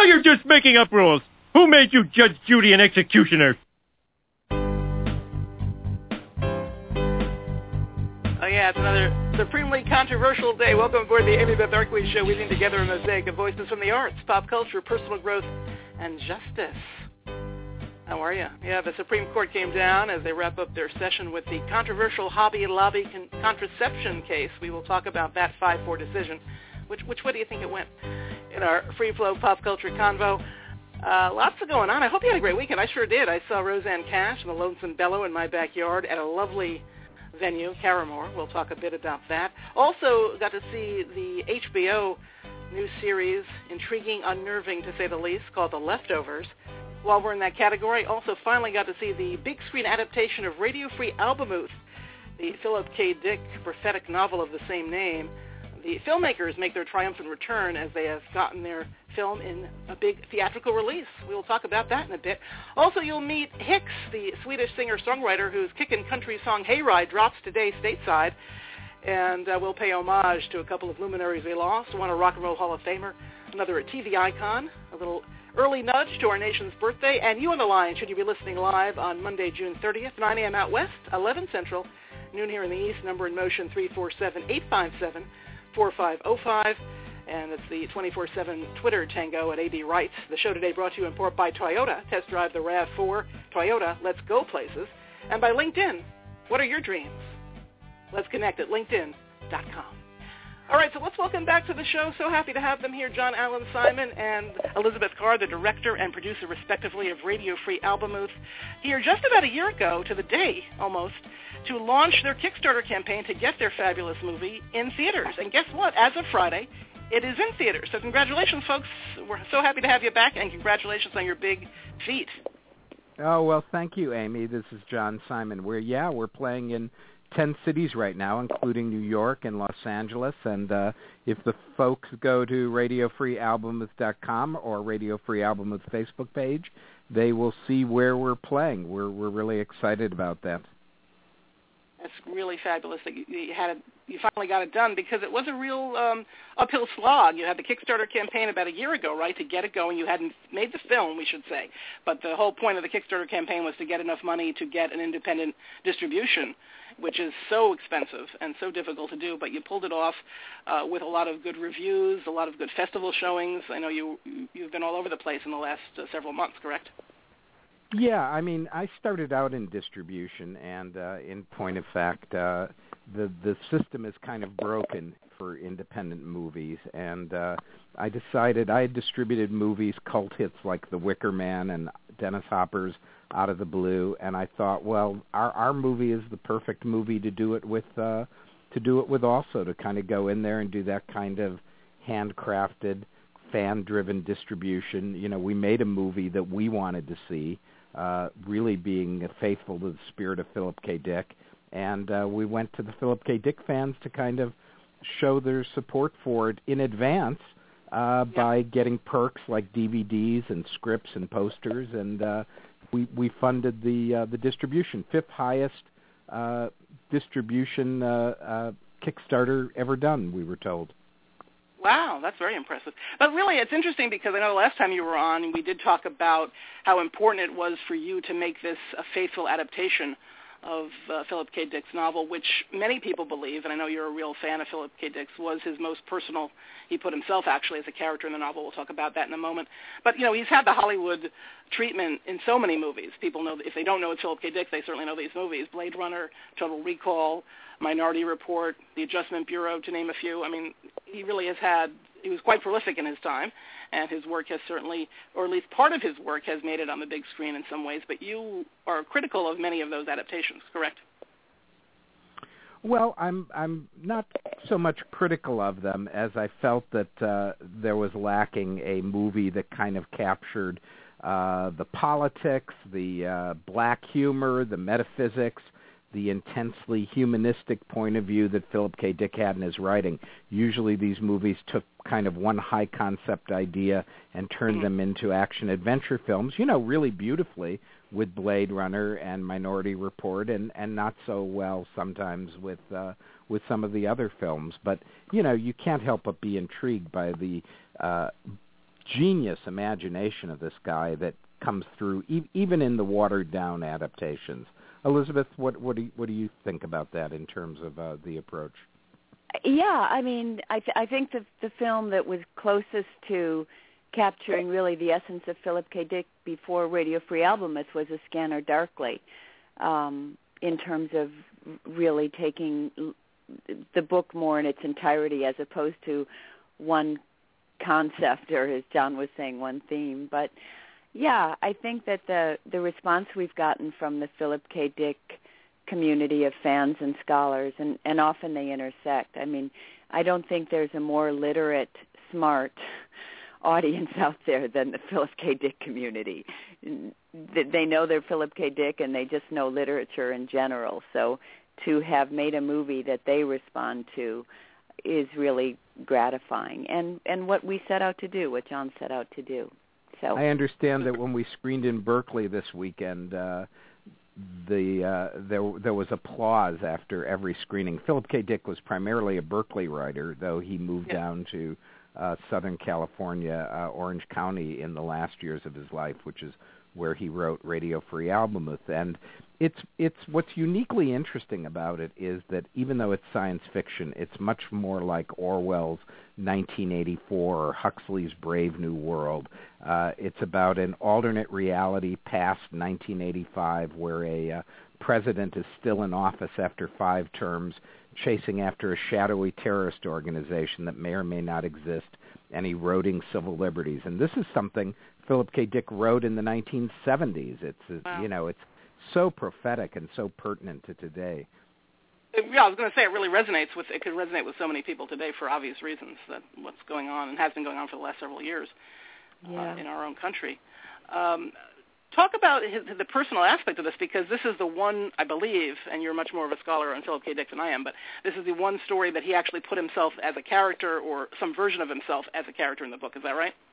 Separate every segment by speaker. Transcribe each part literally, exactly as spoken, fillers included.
Speaker 1: Now you're just making up rules. Who made you Judge, Judy, and executioner?
Speaker 2: Oh, yeah, it's another supremely controversial day. Welcome aboard the Amy Beth Arkway Show, weaving together a mosaic of voices from the arts, pop culture, personal growth, and justice. How are you? Yeah, the Supreme Court came down as they wrap up their session with the controversial Hobby Lobby con- contraception case. We will talk about that five four decision. Which, which way do you think it went in our free-flow pop culture convo? Uh, lots of going on. I hope you had a great weekend. I sure did. I saw Roseanne Cash and the Lonesome Bellow in my backyard at a lovely venue, Caramore. We'll talk a bit about that. Also got to see the H B O new series, intriguing, unnerving to say the least, called The Leftovers. While we're in that category, also finally got to see the big screen adaptation of Radio Free Albemuth, the Philip K. Dick prophetic novel of the same name. The filmmakers make their triumphant return as they have gotten their film in a big theatrical release. We will talk about that in a bit. Also, you'll meet Hicks, the Swedish singer-songwriter whose kickin' country song Hayride drops today stateside. And uh, we'll pay homage to a couple of luminaries we lost, one a Rock and Roll Hall of Famer, another a T V icon, a little early nudge to our nation's birthday. And you on the line, should you be listening live on Monday, June thirtieth, nine a.m. out west, eleven Central, noon here in the east, number in motion three four seven, eight five seven, four five oh five, and it's the twenty-four seven Twitter tango at A B Wright. The show today brought to you in part by Toyota. Test drive the RAV four. Toyota, let's go places. And by LinkedIn. What are your dreams? Let's connect at linkedin dot com. All right, so let's welcome back to the show. So happy to have them here, John Allen Simon and Elizabeth Carr, the director and producer, respectively, of Radio Free Albemuth, here just about a year ago, to the day almost, to launch their Kickstarter campaign to get their fabulous movie in theaters. And guess what? As of Friday, it is in theaters. So congratulations, folks. We're so happy to have you back, and congratulations on your big feat.
Speaker 3: Oh, well, thank you, Amy. This is John Simon. We're, yeah, we're playing in ten cities right now, including New York and Los Angeles. And uh, if the folks go to radio free albemuth dot com or Radio Free Albemuth Facebook page, they will see where we're playing. We're we're really excited about that.
Speaker 2: It's really fabulous that you, you had it, you finally got it done, because it was a real um, uphill slog. You had the Kickstarter campaign about a year ago, right, to get it going. You hadn't made the film, we should say, but the whole point of the Kickstarter campaign was to get enough money to get an independent distribution, which is so expensive and so difficult to do, but you pulled it off uh, with a lot of good reviews, a lot of good festival showings. I know you, you've been all over the place in the last uh, several months, correct?
Speaker 3: Yeah, I mean, I started out in distribution, and uh, in point of fact, uh, the the system is kind of broken for independent movies, and uh, I decided I had distributed movies, cult hits like The Wicker Man and Dennis Hopper's Out of the Blue, and I thought, well, our our movie is the perfect movie to do it with, uh, to do it with also, to kind of go in there and do that kind of handcrafted, fan-driven distribution. You know, we made a movie that we wanted to see. Uh, really being faithful to the spirit of Philip K. Dick. And uh, we went to the Philip K. Dick fans to kind of show their support for it in advance uh,
Speaker 2: yeah.
Speaker 3: by getting perks like D V Ds and scripts and posters. And uh, we, we funded the uh, the distribution, fifth highest uh, distribution uh, uh, Kickstarter ever done, we were told.
Speaker 2: Wow, that's very impressive. But really, it's interesting because I know the last time you were on, we did talk about how important it was for you to make this a faithful adaptation of uh, Philip K. Dick's novel, which many people believe, and I know you're a real fan of Philip K. Dick's, was his most personal. He put himself actually as a character in the novel. We'll talk about that in a moment. But, you know, he's had the Hollywood treatment in so many movies. People know, if they don't know it's Philip K. Dick, they certainly know these movies. Blade Runner, Total Recall, Minority Report, The Adjustment Bureau, to name a few. I mean, he really has had, he was quite prolific in his time, and his work has certainly, or at least part of his work, has made it on the big screen in some ways. But you are critical of many of those adaptations, correct?
Speaker 3: Well, I'm I'm not so much critical of them as I felt that uh, there was lacking a movie that kind of captured uh, the politics, the uh, black humor, the metaphysics, the intensely humanistic point of view that Philip K. Dick had in his writing. Usually these movies took kind of one high-concept idea and turned mm-hmm. them into action-adventure films, you know, really beautifully with Blade Runner and Minority Report, and, and not so well sometimes with uh, with some of the other films. But, you know, you can't help but be intrigued by the uh, genius imagination of this guy that comes through e- even in the watered-down adaptations. Elizabeth, what, what, do you, what do you think about that in terms of uh, the approach?
Speaker 4: Yeah, I mean, I, th- I think the, the film that was closest to capturing really the essence of Philip K. Dick before Radio Free Albemuth was A Scanner Darkly, um, in terms of really taking the book more in its entirety as opposed to one concept, or as John was saying, one theme. But yeah, I think that the the response we've gotten from the Philip K. Dick community of fans and scholars, and, and often they intersect. I mean, I don't think there's a more literate, smart audience out there than the Philip K. Dick community. They know they're Philip K. Dick, and they just know literature in general. So to have made a movie that they respond to is really gratifying, and and what we set out to do, what John set out to do. So
Speaker 3: I understand that when we screened in Berkeley this weekend, uh, the uh, there there was applause after every screening. Philip K. Dick was primarily a Berkeley writer, though he moved yeah. down to uh, Southern California, uh, Orange County, in the last years of his life, which is where he wrote Radio Free Albemuth. And it's it's what's uniquely interesting about it is that even though it's science fiction, it's much more like Orwell's nineteen eighty-four or Huxley's Brave New World. Uh, it's about an alternate reality past nineteen eighty-five where a uh, president is still in office after five terms, chasing after a shadowy terrorist organization that may or may not exist and eroding civil liberties. And this is something Philip K. Dick wrote in the nineteen seventies. It's, it's
Speaker 2: wow.
Speaker 3: you know, it's so prophetic and so pertinent to today.
Speaker 2: Yeah, I was going to say it really resonates with, it could resonate with so many people today for obvious reasons, that what's going on and has been going on for the last several years
Speaker 4: yeah.
Speaker 2: uh, in our own country. Um, talk about his, the personal aspect of this, because this is the one, I believe, and you're much more of a scholar on Philip K. Dick than I am, but this is the one story that he actually put himself as a character, or some version of himself as a character in the book. Is that right?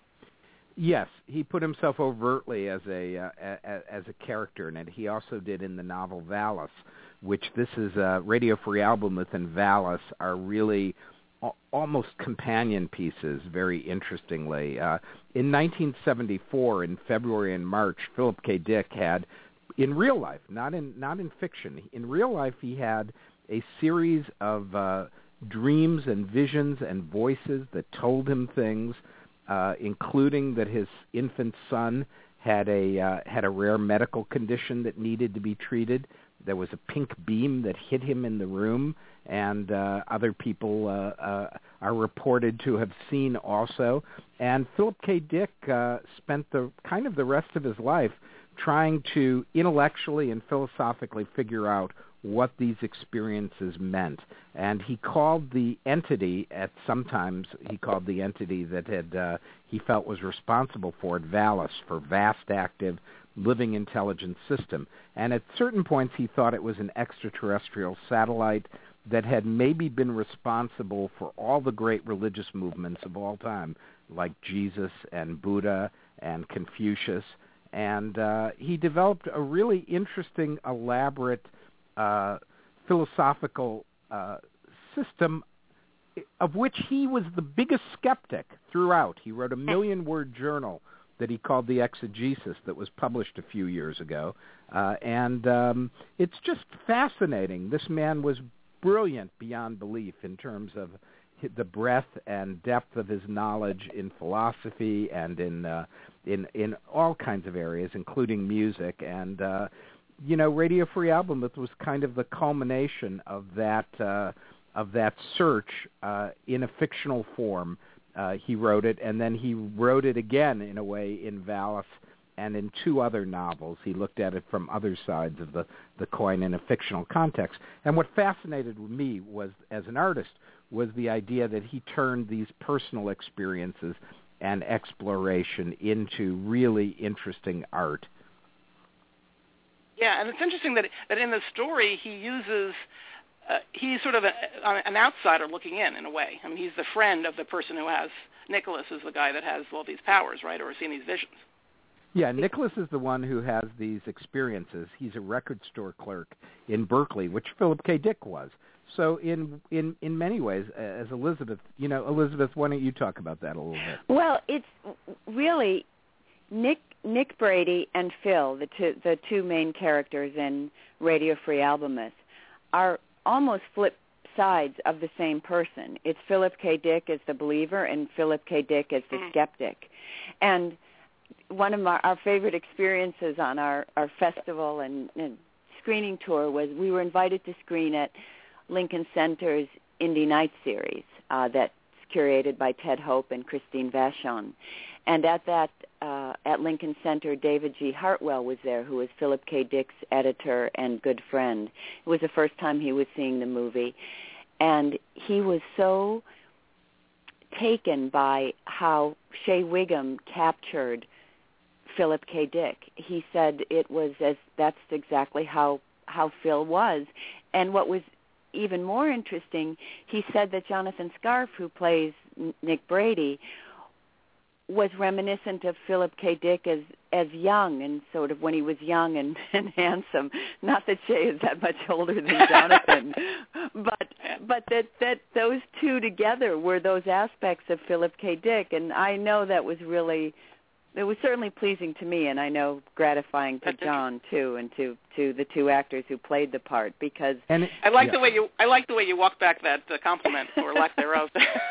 Speaker 3: Yes, he put himself overtly as a uh, a, as a character in it. He also did in the novel Valis, which this is uh, Radio Free Albemuth and Valis are really al- almost companion pieces. Very interestingly, uh, in nineteen seventy-four, in February and March, Philip K. Dick had, in real life, not in not in fiction, in real life, he had a series of uh, dreams and visions and voices that told him things. Uh, including that his infant son had a uh, had a rare medical condition that needed to be treated. There was a pink beam that hit him in the room, and uh, other people uh, uh, are reported to have seen also. And Philip K. Dick uh, spent the kind of the rest of his life trying to intellectually and philosophically figure out what these experiences meant. And he called the entity, at sometimes he called the entity that had uh, he felt was responsible for it, Valis, for Vast Active Living Intelligence System. And at certain points he thought it was an extraterrestrial satellite that had maybe been responsible for all the great religious movements of all time, like Jesus and Buddha and Confucius. And uh, he developed a really interesting, elaborate Uh, philosophical uh, system of which he was the biggest skeptic throughout. He wrote a million-word journal that he called The Exegesis that was published a few years ago. Uh, and um, it's just fascinating. This man was brilliant beyond belief in terms of the breadth and depth of his knowledge in philosophy and in uh, in in all kinds of areas, including music. And uh, you know, Radio Free Albemuth was kind of the culmination of that uh, of that search uh, in a fictional form. Uh, he wrote it, and then he wrote it again in a way in Valis and in two other novels. He looked at it from other sides of the, the coin in a fictional context. And what fascinated me was, as an artist, was the idea that he turned these personal experiences and exploration into really interesting art.
Speaker 2: Yeah, and it's interesting that that in the story he uses, uh, he's sort of a, an outsider looking in, in a way. I mean, he's the friend of the person who has, Nicholas is the guy that has all these powers, right, or has seen these visions.
Speaker 3: Yeah, Nicholas is the one who has these experiences. He's a record store clerk in Berkeley, which Philip K. Dick was. So in in in many ways, as Elizabeth, you know, Elizabeth, why don't you talk about that a little bit?
Speaker 4: Well, it's really Nick Nick Brady and Phil, the two the two main characters in Radio Free Albemuth, are almost flip sides of the same person. It's Philip K. Dick as the believer and Philip K. Dick as the skeptic. And one of our, our favorite experiences on our, our festival and, and screening tour was we were invited to screen at Lincoln Center's Indie Night series uh, that's curated by Ted Hope and Christine Vachon. And at that, uh, at Lincoln Center, David G. Hartwell was there, who was Philip K. Dick's editor and good friend. It was the first time he was seeing the movie. And he was so taken by how Shea Whigham captured Philip K. Dick. He said it was as that's exactly how, how Phil was. And what was even more interesting, he said that Jonathan Scarfe, who plays Nick Brady, was reminiscent of Philip K. Dick as as young and sort of when he was young and, and handsome. Not that Shea is that much older than Jonathan, but but that that those two together were those aspects of Philip K. Dick, and I know that was really it was certainly pleasing to me, and I know gratifying to John too, and to, to the two actors who played the part. Because
Speaker 3: and it,
Speaker 2: I like
Speaker 3: yeah.
Speaker 2: the way you I like the way you walk back that uh, compliment or lack thereof.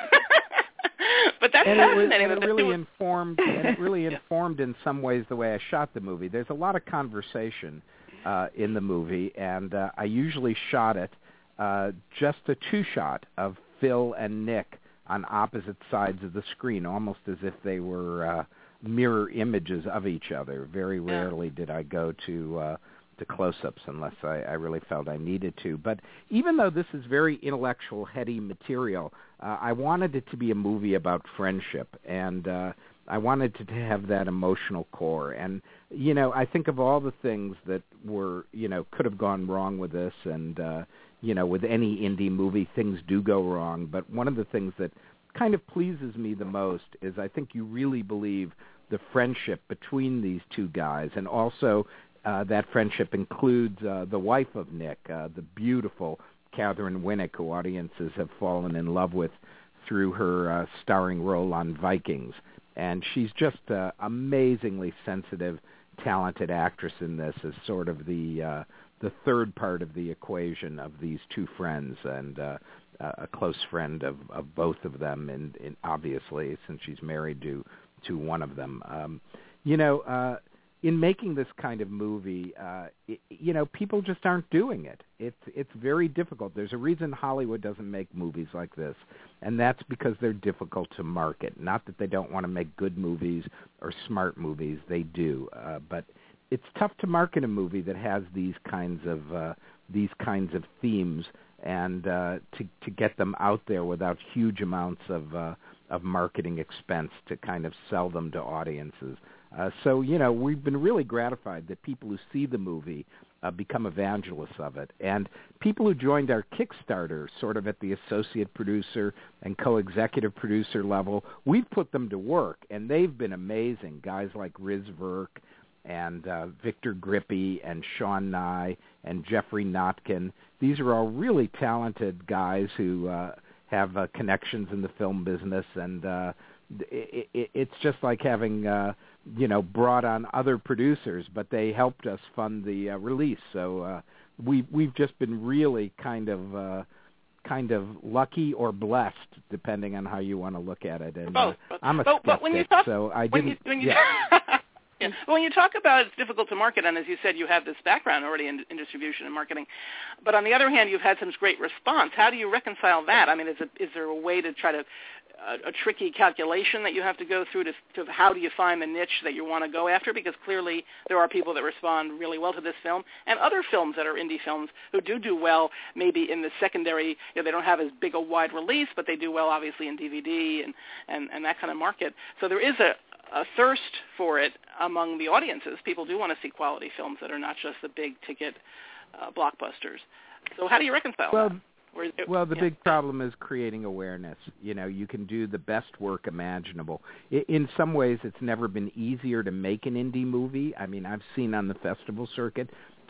Speaker 2: But that's
Speaker 3: and it, was,
Speaker 2: fascinating.
Speaker 3: and it
Speaker 2: that
Speaker 3: really
Speaker 2: was...
Speaker 3: informed. And it really
Speaker 2: yeah.
Speaker 3: informed in some ways the way I shot the movie. There's a lot of conversation uh, in the movie, and uh, I usually shot it uh, just a two-shot of Phil and Nick on opposite sides of the screen, almost as if they were uh, mirror images of each other. Very rarely
Speaker 2: yeah.
Speaker 3: did I go to uh, to close-ups unless I, I really felt I needed to. But even though this is very intellectual, heady material, uh, I wanted it to be a movie about friendship, and uh, I wanted to have that emotional core. And, you know, I think of all the things that were, you know, could have gone wrong with this, and, uh, you know, with any indie movie, things do go wrong. But one of the things that kind of pleases me the most is I think you really believe the friendship between these two guys, and also uh, that friendship includes uh, the wife of Nick, uh, the beautiful Catherine Winnick, who audiences have fallen in love with through her uh, starring role on Vikings. And she's just an amazingly sensitive, talented actress in this as sort of the uh, the third part of the equation of these two friends, and uh, a close friend of, of both of them, and, and obviously, since she's married to to one of them. Um, you know, uh, in making this kind of movie, uh, it, you know, people just aren't doing it. It's it's very difficult. There's a reason Hollywood doesn't make movies like this, and that's because they're difficult to market. Not that they don't want to make good movies or smart movies. They do, uh, but it's tough to market a movie that has these kinds of uh, these kinds of themes, and uh, to to get them out there without huge amounts of uh, of marketing expense to kind of sell them to audiences. Uh, so, you know, we've been really gratified that people who see the movie uh, become evangelists of it. And people who joined our Kickstarter, sort of at the associate producer and co-executive producer level, we've put them to work, and they've been amazing. Guys like Riz Verk and uh, Victor Grippy and Sean Nye and Jeffrey Notkin. These are all really talented guys who uh, have uh, connections in the film business, and uh, it, it, it's just like having, uh, you know, brought on other producers, but they helped us fund the uh, release. So uh, we, we've just been really kind of uh, kind of lucky or blessed, depending on how you want to look at it. And
Speaker 2: both,
Speaker 3: uh, I'm a
Speaker 2: but,
Speaker 3: skeptic,
Speaker 2: but when you talk,
Speaker 3: so I
Speaker 2: when
Speaker 3: didn't.
Speaker 2: You, when you,
Speaker 3: yeah.
Speaker 2: Yeah. Well, when you talk about it's difficult to market, and as you said, you have this background already in, in distribution and marketing, but on the other hand, you've had some great response. How do you reconcile that? I mean, is, it, is there a way to try to, uh, a tricky calculation that you have to go through to, to how do you find the niche that you want to go after? Because clearly there are people that respond really well to this film, and other films that are indie films who do do well maybe in the secondary, you know, they don't have as big a wide release, but they do well obviously in D V D and, and, and that kind of market. So there is a, a thirst for it among the audiences. People do want to see quality films that are not just the big ticket uh, blockbusters. So how do you reconcile
Speaker 3: well,
Speaker 2: that? Or,
Speaker 3: well, the
Speaker 2: yeah.
Speaker 3: big problem is creating awareness. You know, you can do the best work imaginable. I, in some ways, it's never been easier to make an indie movie. I mean, I've seen on the festival circuit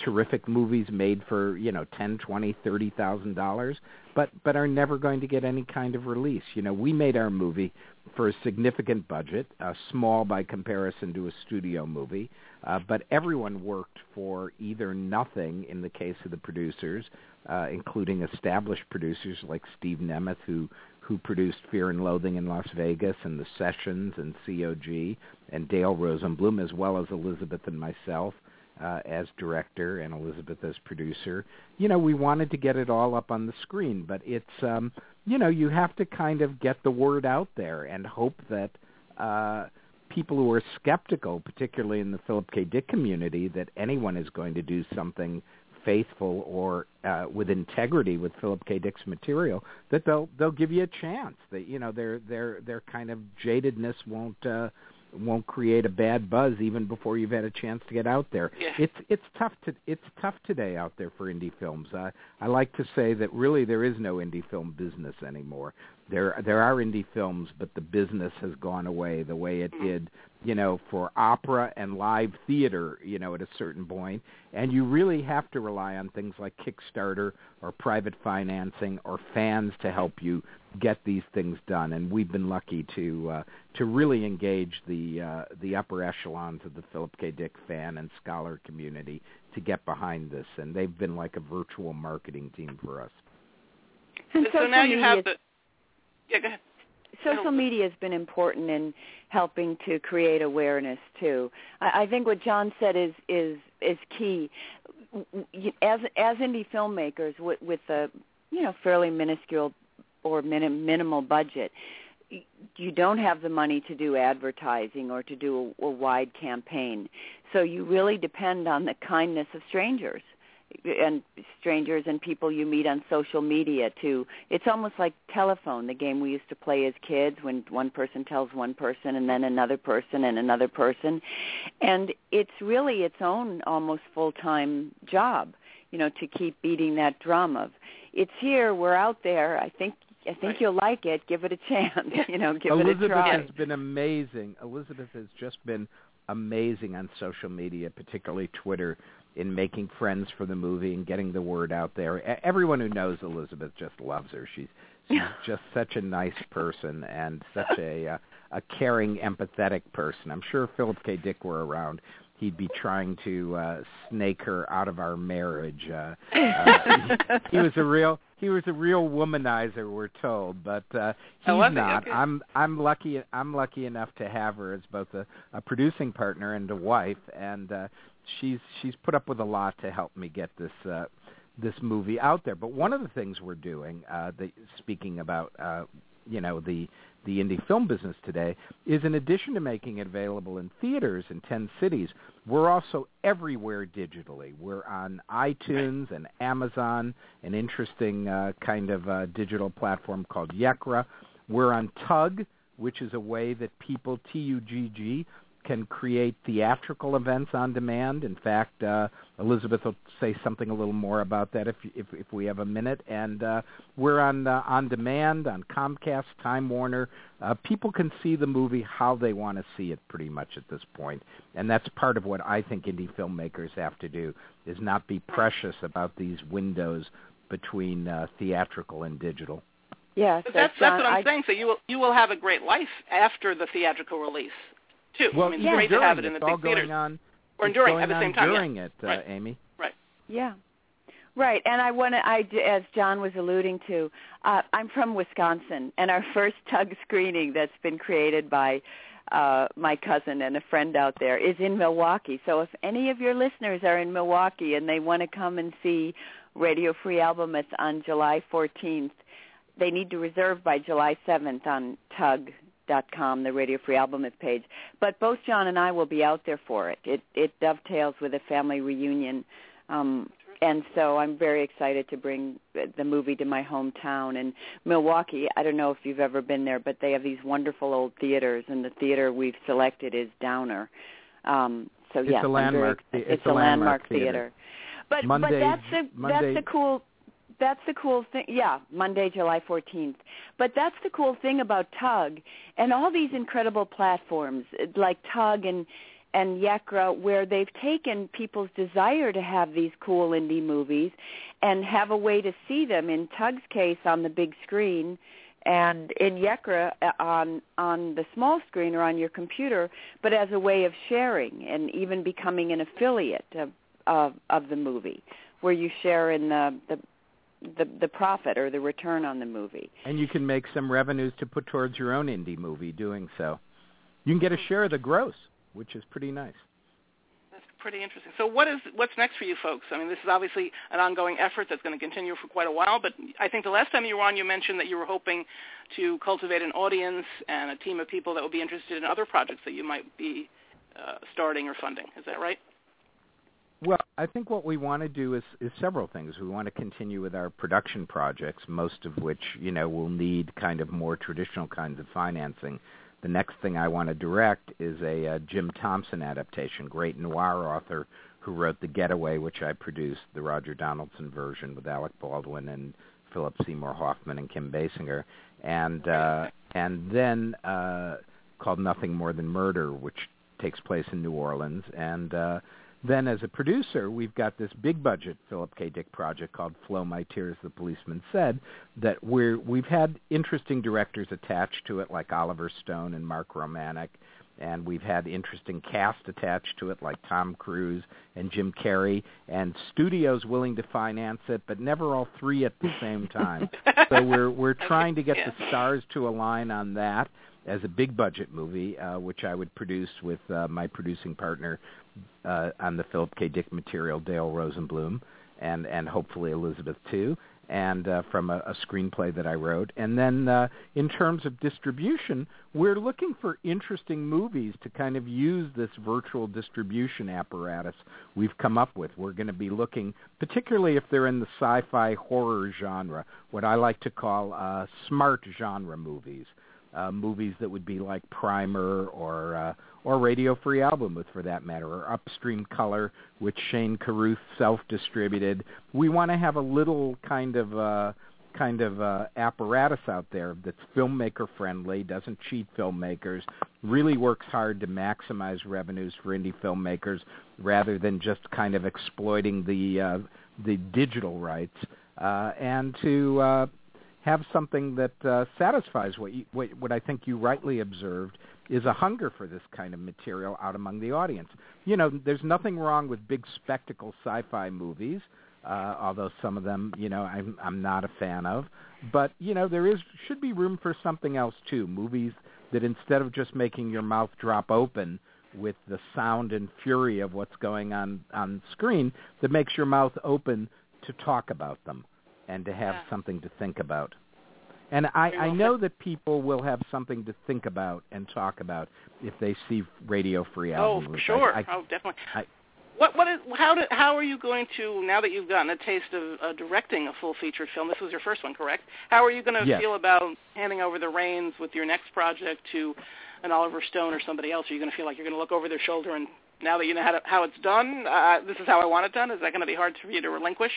Speaker 3: terrific movies made for, you know, ten, twenty, thirty thousand dollars, but but are never going to get any kind of release. You know, we made our movie for a significant budget, uh, small by comparison to a studio movie, uh, but everyone worked for either nothing in the case of the producers, uh, including established producers like Steve Nemeth, who who produced Fear and Loathing in Las Vegas and The Sessions and C O G, and Dale Rosenblum, as well as Elizabeth and myself uh, as director and Elizabeth as producer. You know, we wanted to get it all up on the screen, but it's, um, you know, you have to kind of get the word out there and hope that uh, people who are skeptical, particularly in the Philip K. Dick community, that anyone is going to do something faithful or uh, with integrity with Philip K. Dick's material, that they'll they'll give you a chance. That, you know, their their their kind of jadedness won't uh, won't create a bad buzz even before you've had a chance to get out there.
Speaker 2: Yeah.
Speaker 3: It's it's tough to it's tough today out there for indie films. Uh, I like to say that really there is no indie film business anymore. There there are indie films, but the business has gone away the way it did, you know, for opera and live theater, you know, at a certain point. And you really have to rely on things like Kickstarter or private financing or fans to help you get these things done. And we've been lucky to uh, to really engage the uh, the upper echelons of the Philip K. Dick fan and scholar community to get behind this. And they've been like a virtual marketing team for us.
Speaker 4: And
Speaker 2: so now you have the... Yeah, go ahead.
Speaker 4: Social media has been important in helping to create awareness too. I, I think what John said is is is key. As as indie filmmakers with, with a you know fairly minuscule or minim, minimal budget, you don't have the money to do advertising or to do a, a wide campaign. So you really depend on the kindness of strangers. And strangers and people you meet on social media too. It's almost like telephone, the game we used to play as kids when one person tells one person and then another person and another person. And it's really its own almost full-time job, you know, to keep beating that drum of, it's here, we're out there, I think I think you'll like it, give it a chance, you know, give
Speaker 3: Elizabeth
Speaker 4: it a try.
Speaker 3: Elizabeth has been amazing. Elizabeth has just been amazing on social media, particularly Twitter, in making friends for the movie and getting the word out there. Everyone who knows Elizabeth just loves her. She's, she's just such a nice person and such a uh, a caring, empathetic person. I'm sure if Philip K. Dick were around, he'd be trying to uh, snake her out of our marriage. Uh, uh, he, he was a real he was a real womanizer, we're told, but uh, he's not.
Speaker 2: Okay.
Speaker 3: I'm I'm lucky I'm lucky enough to have her as both a, a producing partner and a wife, and uh, she's she's put up with a lot to help me get this uh, this movie out there. But one of the things we're doing, uh, the, speaking about uh, you know the the indie film business today, is in addition to making it available in theaters in ten cities, we're also everywhere digitally. We're on iTunes and Amazon, an interesting uh, kind of uh, digital platform called Yekra. We're on Tugg, which is a way that people, T U G G, can create theatrical events on demand. In fact, uh, Elizabeth will say something a little more about that if if, if we have a minute. And uh, we're on uh, on demand on Comcast, Time Warner. Uh, people can see the movie how they want to see it pretty much at this point. And that's part of what I think indie filmmakers have to do, is not be precious about these windows between uh, theatrical and digital.
Speaker 4: Yeah, so
Speaker 2: but that's,
Speaker 4: John,
Speaker 2: that's what I'm
Speaker 4: I,
Speaker 2: saying. So you will, you will have a great life after the theatrical release, too.
Speaker 3: Well,
Speaker 2: I mean,
Speaker 3: yeah,
Speaker 2: it's great
Speaker 3: during,
Speaker 2: to have it in the
Speaker 3: it's all
Speaker 2: big theaters.
Speaker 3: going on,
Speaker 2: or
Speaker 3: it's
Speaker 2: during
Speaker 3: going
Speaker 2: at the
Speaker 3: on
Speaker 2: same time.
Speaker 3: during
Speaker 2: yeah.
Speaker 3: it, uh,
Speaker 2: right.
Speaker 3: Amy.
Speaker 2: Right.
Speaker 4: Yeah. Right, and I want to, I, as John was alluding to, uh, I'm from Wisconsin, and our first Tugg screening that's been created by uh, my cousin and a friend out there is in Milwaukee. So if any of your listeners are in Milwaukee and they want to come and see Radio Free Albemuth on July fourteenth, they need to reserve by July seventh on Tugg dot com, the Radio Free Albemuth page. But both John and I will be out there for it. It, it dovetails with a family reunion. Um, and so I'm very excited to bring the movie to my hometown. And Milwaukee, I don't know if you've ever been there, but they have these wonderful old theaters, and the theater we've selected is Downer. Um, so,
Speaker 3: it's
Speaker 4: yes,
Speaker 3: a landmark,
Speaker 4: very,
Speaker 3: it's,
Speaker 4: it's
Speaker 3: a
Speaker 4: a
Speaker 3: landmark,
Speaker 4: landmark
Speaker 3: theater.
Speaker 4: theater. But,
Speaker 3: Monday,
Speaker 4: but that's the
Speaker 3: Monday,
Speaker 4: that's the cool That's the cool thing. Yeah, Monday, July fourteenth. But that's the cool thing about Tugg and all these incredible platforms like Tugg and and Y E C R A, where they've taken people's desire to have these cool indie movies and have a way to see them, in Tug's case, on the big screen, and in Y E C R A on on the small screen or on your computer, but as a way of sharing and even becoming an affiliate of of, of the movie, where you share in the, the the the profit or the return on the movie.
Speaker 3: And you can make some revenues to put towards your own indie movie doing so. You can get a share of the gross, which is pretty nice.
Speaker 2: That's pretty interesting. So what is what's next for you folks? I mean, this is obviously an ongoing effort that's going to continue for quite a while, but I think the last time you were on, you mentioned that you were hoping to cultivate an audience and a team of people that would be interested in other projects that you might be uh, starting or funding. Is that right?
Speaker 3: Well, I think what we want to do is, is several things. We want to continue with our production projects, most of which, you know, will need kind of more traditional kinds of financing. The next thing I want to direct is a uh, Jim Thompson adaptation, great noir author who wrote The Getaway, which I produced, the Roger Donaldson version with Alec Baldwin and Philip Seymour Hoffman and Kim Basinger, and uh, and then uh, called Nothing More Than Murder, which takes place in New Orleans, and uh, then as a producer, we've got this big-budget Philip K. Dick project called Flow My Tears, the Policeman Said, that we're, we've had interesting directors attached to it, like Oliver Stone and Mark Romanek, and we've had interesting cast attached to it, like Tom Cruise and Jim Carrey, and studios willing to finance it, but never all three at the same time. So we're we're trying to get
Speaker 2: yeah.
Speaker 3: the stars to align on that as a big-budget movie, uh, which I would produce with uh, my producing partner uh, on the Philip K. Dick material, Dale Rosenblum, and, and hopefully Elizabeth, too, and uh, from a, a screenplay that I wrote. And then uh, in terms of distribution, we're looking for interesting movies to kind of use this virtual distribution apparatus we've come up with. We're going to be looking, particularly if they're in the sci-fi horror genre, what I like to call uh, smart genre movies. Uh, movies that would be like Primer or uh, or Radio Free Albemuth, for that matter, or Upstream Color, which Shane Carruth self-distributed. We want to have a little kind of uh, kind of uh, apparatus out there that's filmmaker friendly, doesn't cheat filmmakers, really works hard to maximize revenues for indie filmmakers rather than just kind of exploiting the uh, the digital rights, uh, and to uh, have something that uh, satisfies what, you, what what I think you rightly observed is a hunger for this kind of material out among the audience. You know, there's nothing wrong with big spectacle sci-fi movies, uh, although some of them, you know, I'm I'm not a fan of. But you know, there is should be room for something else too. Movies that instead of just making your mouth drop open with the sound and fury of what's going on on screen, that makes your mouth open to talk about them and to have
Speaker 2: yeah.
Speaker 3: something to think about. And I, I know that people will have something to think about and talk about if they see Radio Free Albemuth.
Speaker 2: Oh, for sure.
Speaker 3: I, I,
Speaker 2: oh, definitely.
Speaker 3: I,
Speaker 2: what, what is, how, did, how are you going to, now that you've gotten a taste of uh, directing a full-featured film, this was your first one, correct? How are you going to
Speaker 3: yes.
Speaker 2: feel about handing over the reins with your next project to an Oliver Stone or somebody else? Are you going to feel like you're going to look over their shoulder and now that you know how, to, how it's done, uh, this is how I want it done? Is that going to be hard for you to relinquish?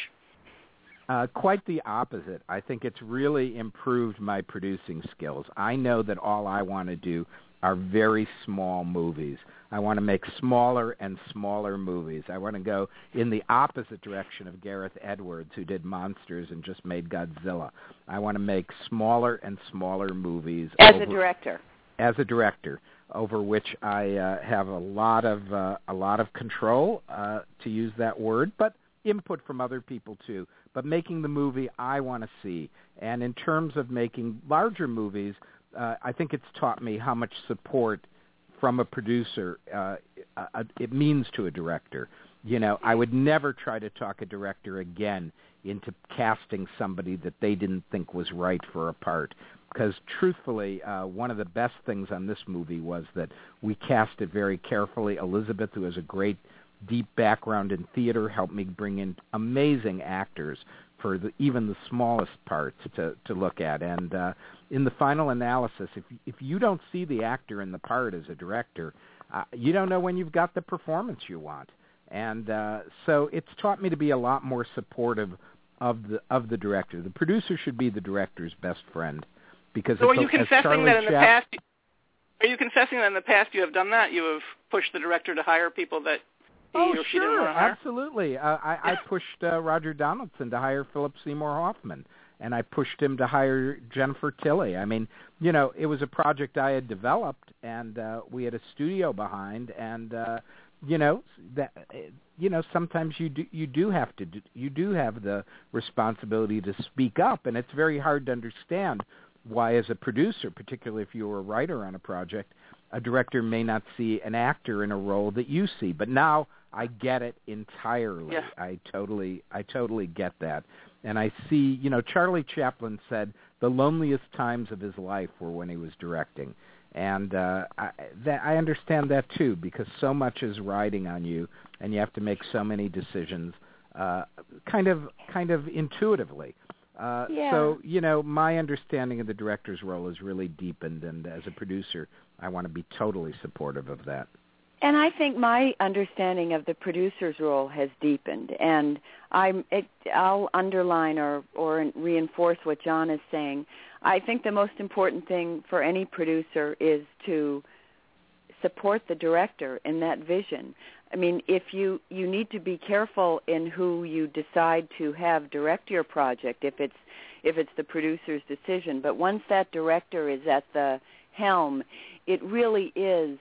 Speaker 3: Uh, quite the opposite. I think it's really improved my producing skills. I know that all I want to do are very small movies. I want to make smaller and smaller movies. I want to go in the opposite direction of Gareth Edwards, who did Monsters and just made Godzilla. I want to make smaller and smaller movies.
Speaker 4: As
Speaker 3: over,
Speaker 4: a director.
Speaker 3: As a director, over which I uh, have a lot of uh, a lot of control, uh, to use that word, but input from other people too, but making the movie I want to see. And in terms of making larger movies, uh, I think it's taught me how much support from a producer uh, uh, it means to a director. You know, I would never try to talk a director again into casting somebody that they didn't think was right for a part. Because truthfully, uh, one of the best things on this movie was that we cast it very carefully. Elizabeth, who has a great deep background in theater, helped me bring in amazing actors for the, even the smallest parts to, to look at. And uh, in the final analysis, if if you don't see the actor in the part as a director, uh, you don't know when you've got the performance you want. And uh, so it's taught me to be a lot more supportive of the of the director. The producer should be the director's best friend. Because
Speaker 2: so
Speaker 3: it's
Speaker 2: are you
Speaker 3: a,
Speaker 2: confessing
Speaker 3: Charlie
Speaker 2: that in the
Speaker 3: Chaplin,
Speaker 2: past... Are you confessing that in the past you have done that? You have pushed the director to hire people that he
Speaker 3: oh,
Speaker 2: or she didn't
Speaker 3: sure,
Speaker 2: want to hire?
Speaker 3: Absolutely. Uh, I, I pushed uh, Roger Donaldson to hire Philip Seymour Hoffman, and I pushed him to hire Jennifer Tilly. I mean, you know, it was a project I had developed, and uh, we had a studio behind, and uh, you know that you know sometimes you do you do have to do, you do have the responsibility to speak up, and it's very hard to understand why, as a producer, particularly if you're a writer on a project, a director may not see an actor in a role that you see. But now I get it entirely.
Speaker 2: Yeah.
Speaker 3: I totally, I totally get that. And I see, you know, Charlie Chaplin said the loneliest times of his life were when he was directing. And uh, I, that, I understand that, too, because so much is riding on you, and you have to make so many decisions uh, kind of, kind of intuitively. Uh,
Speaker 4: yeah.
Speaker 3: So, you know, my understanding of the director's role is really deepened, and as a producer, I want to be totally supportive of that.
Speaker 4: And I think my understanding of the producer's role has deepened, and I'm, it, I'll underline or, or reinforce what John is saying. I think the most important thing for any producer is to support the director in that vision. I mean, if you, you need to be careful in who you decide to have direct your project, if it's if it's the producer's decision. But once that director is at the helm, it really is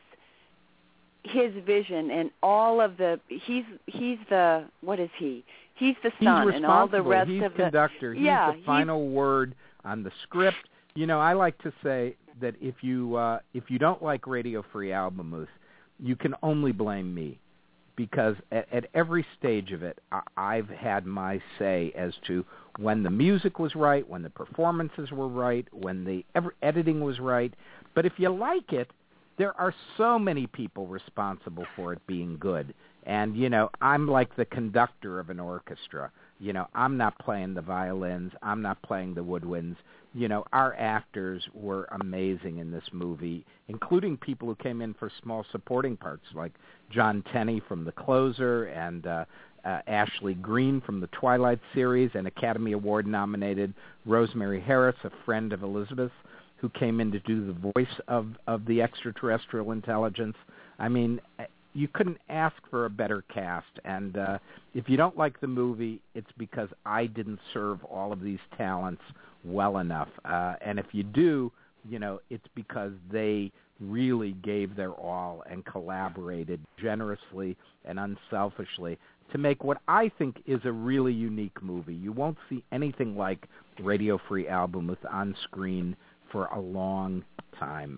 Speaker 4: his vision and all of the he's he's the what is he? He's the son
Speaker 3: he's
Speaker 4: and all the rest
Speaker 3: he's
Speaker 4: of the
Speaker 3: conductor. He's
Speaker 4: yeah,
Speaker 3: the final
Speaker 4: he's,
Speaker 3: word on the script. You know, I like to say that if you uh, if you don't like Radio Free Albemuth, you can only blame me. Because at, at every stage of it, I, I've had my say as to when the music was right, when the performances were right, when the ever, editing was right. But if you like it, there are so many people responsible for it being good. And, you know, I'm like the conductor of an orchestra. You know, I'm not playing the violins. I'm not playing the woodwinds. You know, our actors were amazing in this movie, including people who came in for small supporting parts, like John Tenney from The Closer and uh, uh, Ashley Greene from the Twilight series, and Academy Award-nominated Rosemary Harris, a friend of Elizabeth, who came in to do the voice of, of the extraterrestrial intelligence. I mean, you couldn't ask for a better cast. And uh, if you don't like the movie, it's because I didn't serve all of these talents well enough. Uh, and if you do, you know, it's because they really gave their all and collaborated generously and unselfishly to make what I think is a really unique movie. You won't see anything like Radio Free Albemuth on screen for a long time.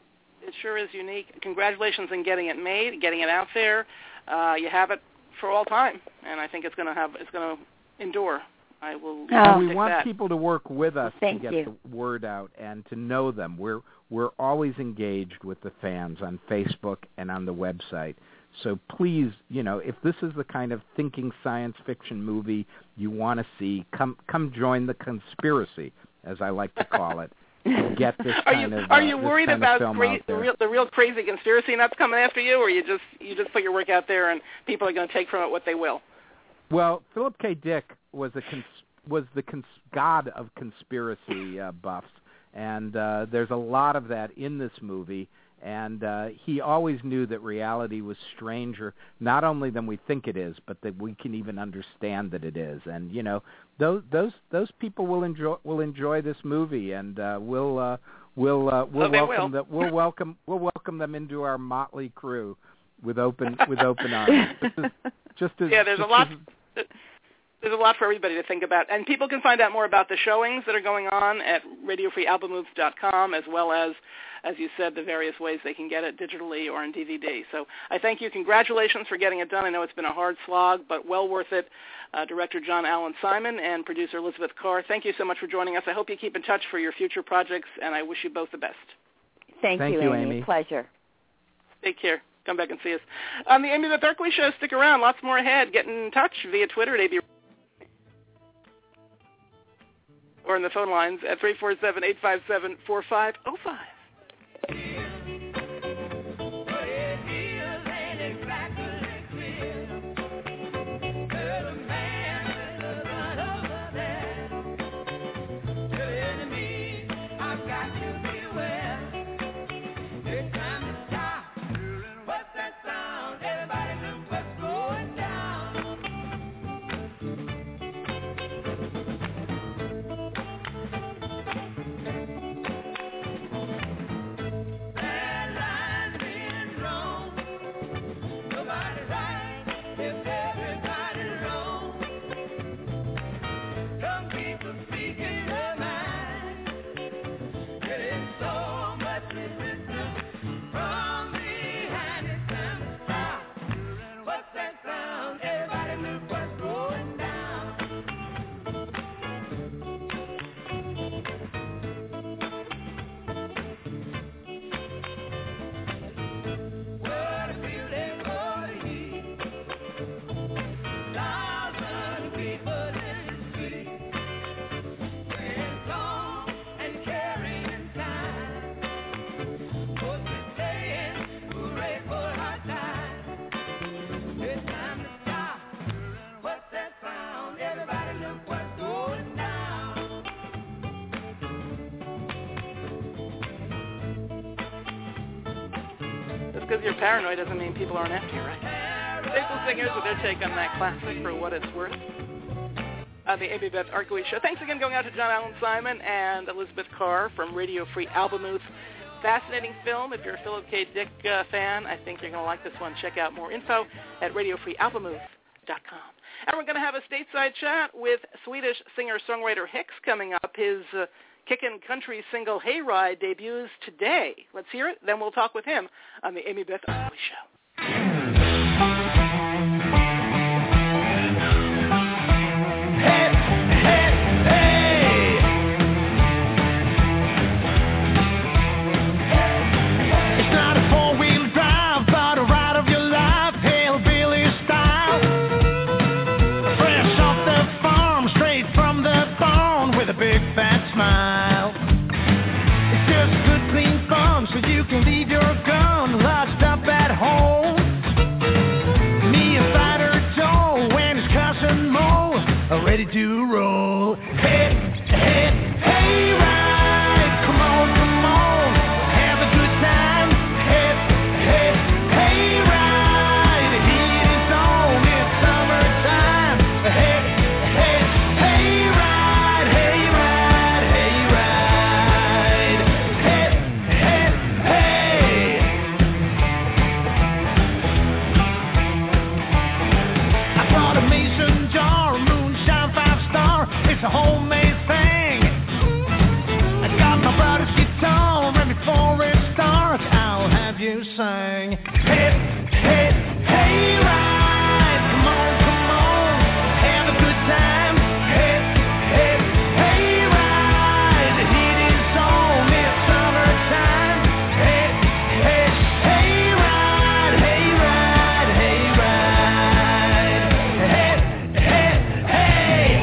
Speaker 2: It sure is unique. Congratulations on getting it made, getting it out there. Uh, you have it for all time, and I think it's going to have it's going to endure. I will.
Speaker 4: Oh.
Speaker 3: We want
Speaker 2: that.
Speaker 3: people to work with us
Speaker 4: Thank
Speaker 3: to get
Speaker 4: you.
Speaker 3: the word out and to know them. We're we're always engaged with the fans on Facebook and on the website. So please, you know, if this is the kind of thinking science fiction movie you want to see, come come join the conspiracy, as I like to call it. To get this
Speaker 2: are
Speaker 3: kind
Speaker 2: you
Speaker 3: of,
Speaker 2: are
Speaker 3: uh,
Speaker 2: you worried
Speaker 3: kind
Speaker 2: about
Speaker 3: of
Speaker 2: cra- the real the real crazy conspiracy nuts coming after you, or you just you just put your work out there and people are going to take from it what they will?
Speaker 3: Well, Philip K. Dick was a cons- was the cons- god of conspiracy uh, buffs, and uh, there's a lot of that in this movie. And uh, he always knew that reality was stranger, not only than we think it is, but that we can even understand that it is. And you know, those those those people will enjoy will enjoy this movie, and uh, we'll uh, we'll uh, we'll
Speaker 2: oh, they
Speaker 3: welcome
Speaker 2: will.
Speaker 3: them. We'll welcome we'll welcome them into our motley crew with open with open arms. Just as, just as,
Speaker 2: yeah, there's
Speaker 3: just
Speaker 2: a lot.
Speaker 3: As,
Speaker 2: There's a lot for everybody to think about. And people can find out more about the showings that are going on at radio free albemuth dot com, as well as, as you said, the various ways they can get it digitally or on D V D. So I thank you. Congratulations for getting it done. I know it's been a hard slog, but well worth it. Uh, Director John Allen Simon and producer Elizabeth Carr, thank you so much for joining us. I hope you keep in touch for your future projects, and I wish you both the best.
Speaker 4: Thank,
Speaker 3: Thank
Speaker 4: you,
Speaker 3: you,
Speaker 4: Amy.
Speaker 3: Amy.
Speaker 4: Pleasure.
Speaker 2: Take care. Come back and see us. On the Amy Beth Berkley Show, stick around. Lots more ahead. Get in touch via Twitter at A B or in the phone lines at three four seven, eight five seven, four five zero five. because you're paranoid doesn't mean people aren't after you, right? Faithful Singers with their take on that classic For What It's Worth. On the Amy Beth Arkowitz Show. Thanks again going out to John Allen Simon and Elizabeth Carr from Radio Free Albemuth. Fascinating film. If you're a Philip K. Dick uh, fan, I think you're going to like this one. Check out more info at radio free albemuth dot com. And we're going to have a stateside chat with Swedish singer-songwriter Hicks coming up. His uh, kickin' country single Hayride debuts today. Let's hear it, then we'll talk with him on the Amy Beth Arkowitz Show.
Speaker 5: Smile. It's just good, clean fun, so you can leave your gun lodged up at home. Me a fighter Joe and his cousin Mo are ready to roll. Hey, hey, hey, ride, come on, come on, have a good time. Hey, hey, hey, ride, the heat is on, it's summertime. Hey, hey, hey, ride, hey, ride. It's a homemade thing. I got my brother's guitar, and before it starts, I'll have you sing. Hey, hey, hey, ride, come on, come on, have a good time. Hey, hey, hey, ride, the heat is on, it's summertime. Hey, hey, hey, ride, hey, ride, hey, ride. Hey, hey, hey.